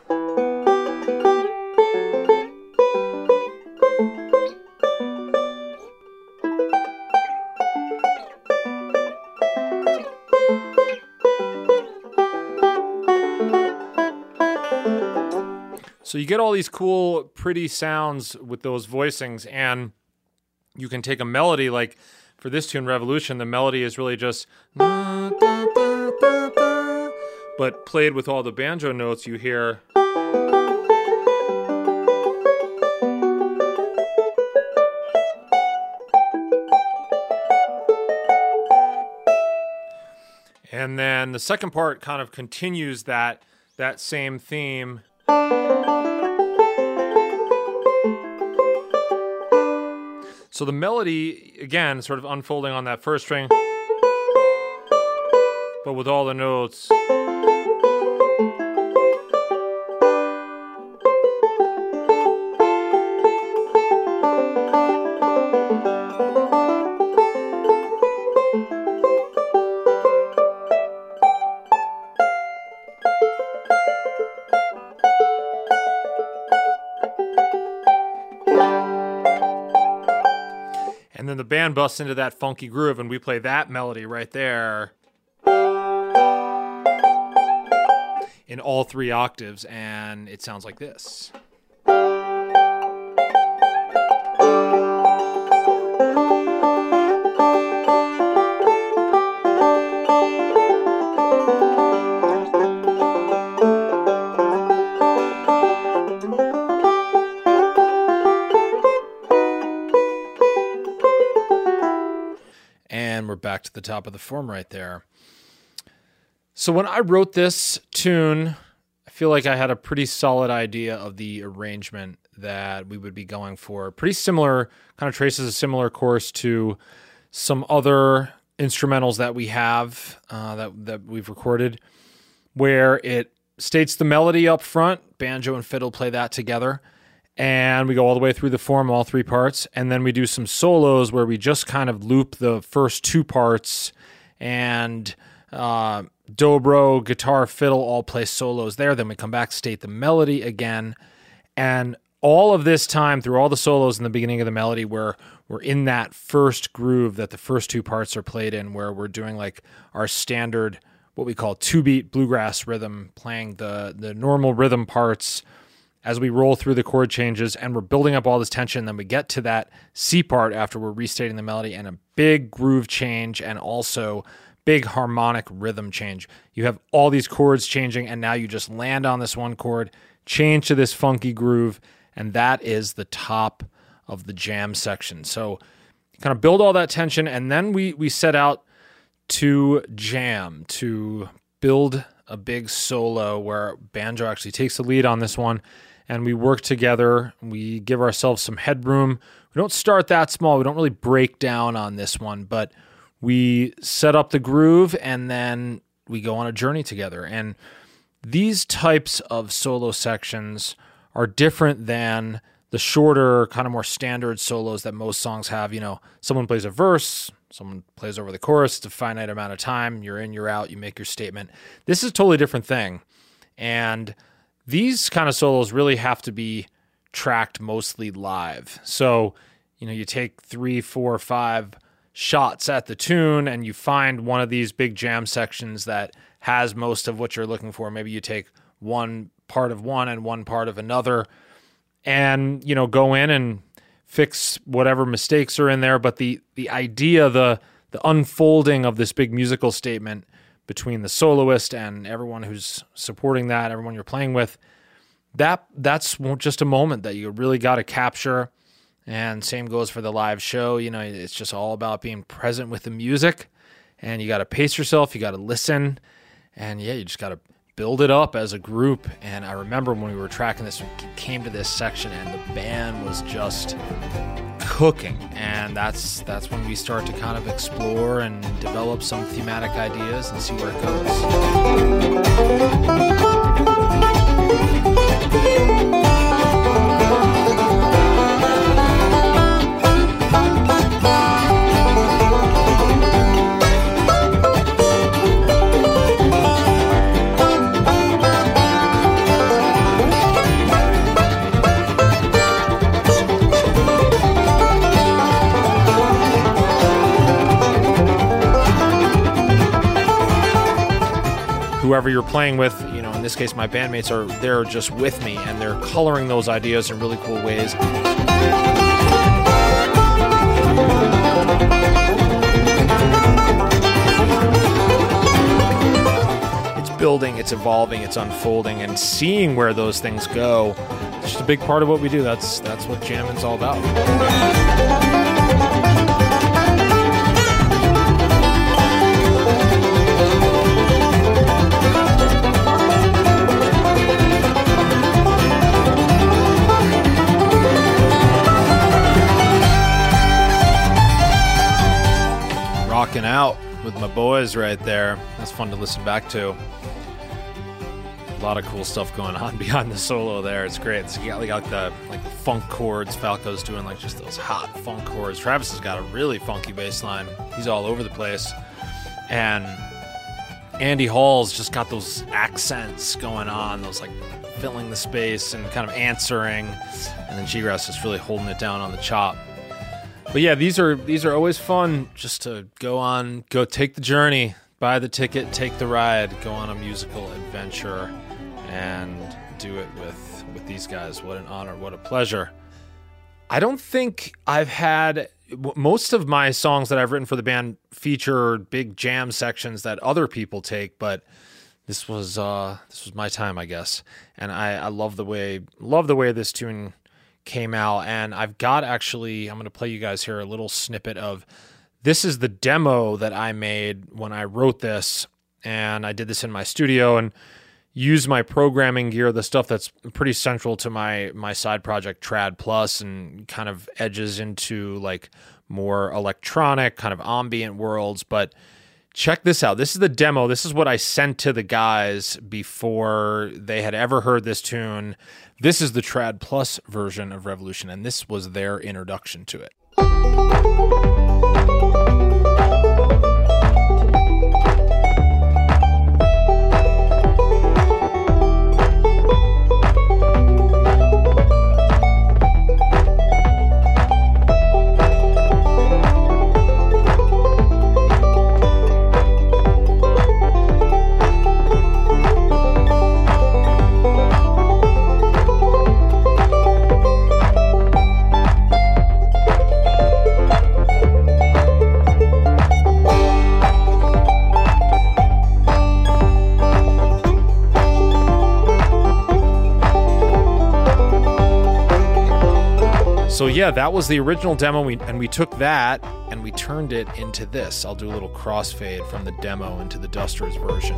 So you get all these cool, pretty sounds with those voicings, and you can take a melody, like for this tune, Revolution, the melody is really just, but played with all the banjo notes you hear. And then the second part kind of continues that, that same theme. So the melody, again, sort of unfolding on that first string, but with all the notes. And then the band busts into that funky groove, and we play that melody right there in all three octaves, and it sounds like this. And we're back to the top of the form right there. So when I wrote this tune, I feel like I had a pretty solid idea of the arrangement that we would be going for. Pretty similar, kind of traces a similar course to some other instrumentals that we have, uh, that, that we've recorded, where it states the melody up front, banjo and fiddle play that together, and we go all the way through the form, all three parts, and then we do some solos where we just kind of loop the first two parts, and uh, dobro, guitar, fiddle all play solos there. Then we come back, state the melody again, and all of this time through all the solos in the beginning of the melody, where we're in that first groove that the first two parts are played in, where we're doing like our standard, what we call two-beat bluegrass rhythm, playing the the normal rhythm parts as we roll through the chord changes, and we're building up all this tension. Then we get to that C part after we're restating the melody, and a big groove change, and also big harmonic rhythm change. You have all these chords changing, and now you just land on this one chord, change to this funky groove, and that is the top of the jam section. So kind of build all that tension, and then we we set out to jam, to build a big solo where banjo actually takes the lead on this one, and we work together. We give ourselves some headroom. We don't start that small. We don't really break down on this one, but we set up the groove, and then we go on a journey together. And these types of solo sections are different than the shorter, kind of more standard solos that most songs have. You know, someone plays a verse, someone plays over the chorus, it's a finite amount of time, you're in, you're out, you make your statement. This is a totally different thing. And these kind of solos really have to be tracked mostly live. So, you know, you take three, four, five shots at the tune and you find one of these big jam sections that has most of what you're looking for. Maybe you take one part of one and one part of another and, you know, go in and fix whatever mistakes are in there. But the the idea, the the unfolding of this big musical statement between the soloist and everyone who's supporting that, everyone you're playing with, that that's just a moment that you really got to capture. And same goes for the live show. You know, it's just all about being present with the music, and you got to pace yourself. You got to listen, and yeah, you just got to build it up as a group. And I remember when we were tracking this, we came to this section, and the band was just cooking. And that's that's when we start to kind of explore and develop some thematic ideas and see where it goes. Whoever you're playing with, you know, in this case, my bandmates are there just with me, and they're coloring those ideas in really cool ways. It's building, it's evolving, it's unfolding, and seeing where those things go. It's just a big part of what we do. That's that's what jamming's all about. Rocking out with my boys right there. That's fun to listen back to. A lot of cool stuff going on behind the solo there. It's great. It's got like the like the funk chords. Falco's doing like just those hot funk chords. Travis has got a really funky bass line. He's all over the place. And Andy Hall's just got those accents going on, those like filling the space and kind of answering. And then G-Grass is really holding it down on the chop. But yeah, these are these are always fun just to go on, go take the journey, buy the ticket, take the ride, go on a musical adventure, and do it with, with these guys. What an honor, what a pleasure. I don't think I've had, most of my songs that I've written for the band feature big jam sections that other people take, but this was uh, this was my time, I guess. And I, I love the way love the way this tune came out, and I've got actually, I'm going to play you guys here a little snippet of, this is the demo that I made when I wrote this, and I did this in my studio and used my programming gear, the stuff that's pretty central to my my side project Trad Plus, and kind of edges into like more electronic kind of ambient worlds. But check this out. This is the demo. This is what I sent to the guys before they had ever heard this tune. This is the Trad Plus version of Revolution, and this was their introduction to it. So yeah, that was the original demo, we, and we took that and we turned it into this. I'll do a little crossfade from the demo into the Dusters version.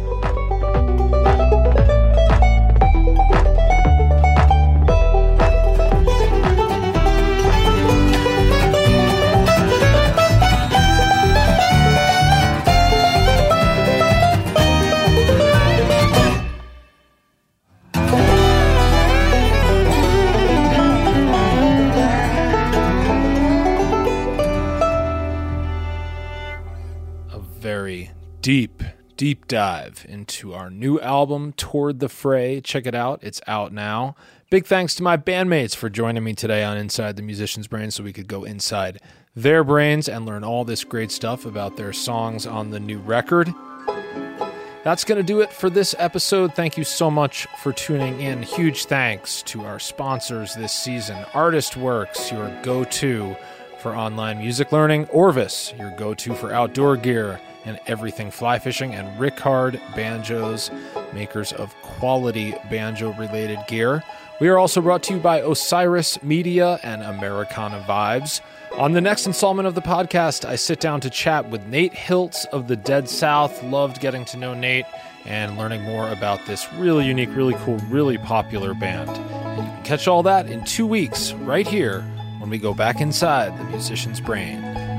Deep, deep dive into our new album, Toward the Fray. Check it out. It's out now. Big thanks to my bandmates for joining me today on Inside the Musician's Brain so we could go inside their brains and learn all this great stuff about their songs on the new record. That's going to do it for this episode. Thank you so much for tuning in. Huge thanks to our sponsors this season. Artist Works, your go-to for online music learning. Orvis, your go-to for outdoor gear and everything fly fishing. And Rickard Banjos, makers of quality banjo-related gear. We are also brought to you by Osiris Media and Americana Vibes. On the next installment of the podcast, I sit down to chat with Nate Hiltz of the Dead South. Loved getting to know Nate and learning more about this really unique, really cool, really popular band. And you can catch all that in two weeks right here when we go back inside the musician's brain.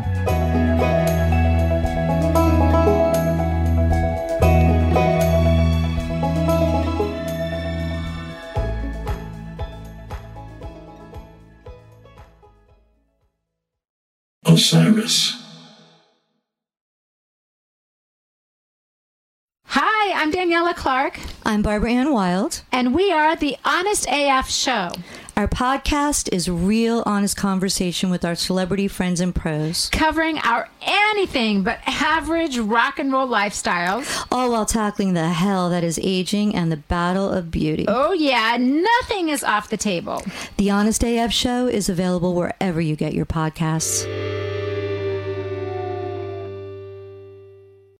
Osiris. Hi, I'm Daniela Clark. I'm Barbara Ann Wild. And we are the Honest A F Show. Our podcast is real honest conversation with our celebrity friends and pros. Covering our anything but average rock and roll lifestyles. All while tackling the hell that is aging and the battle of beauty. Oh yeah, nothing is off the table. The Honest A F Show is available wherever you get your podcasts.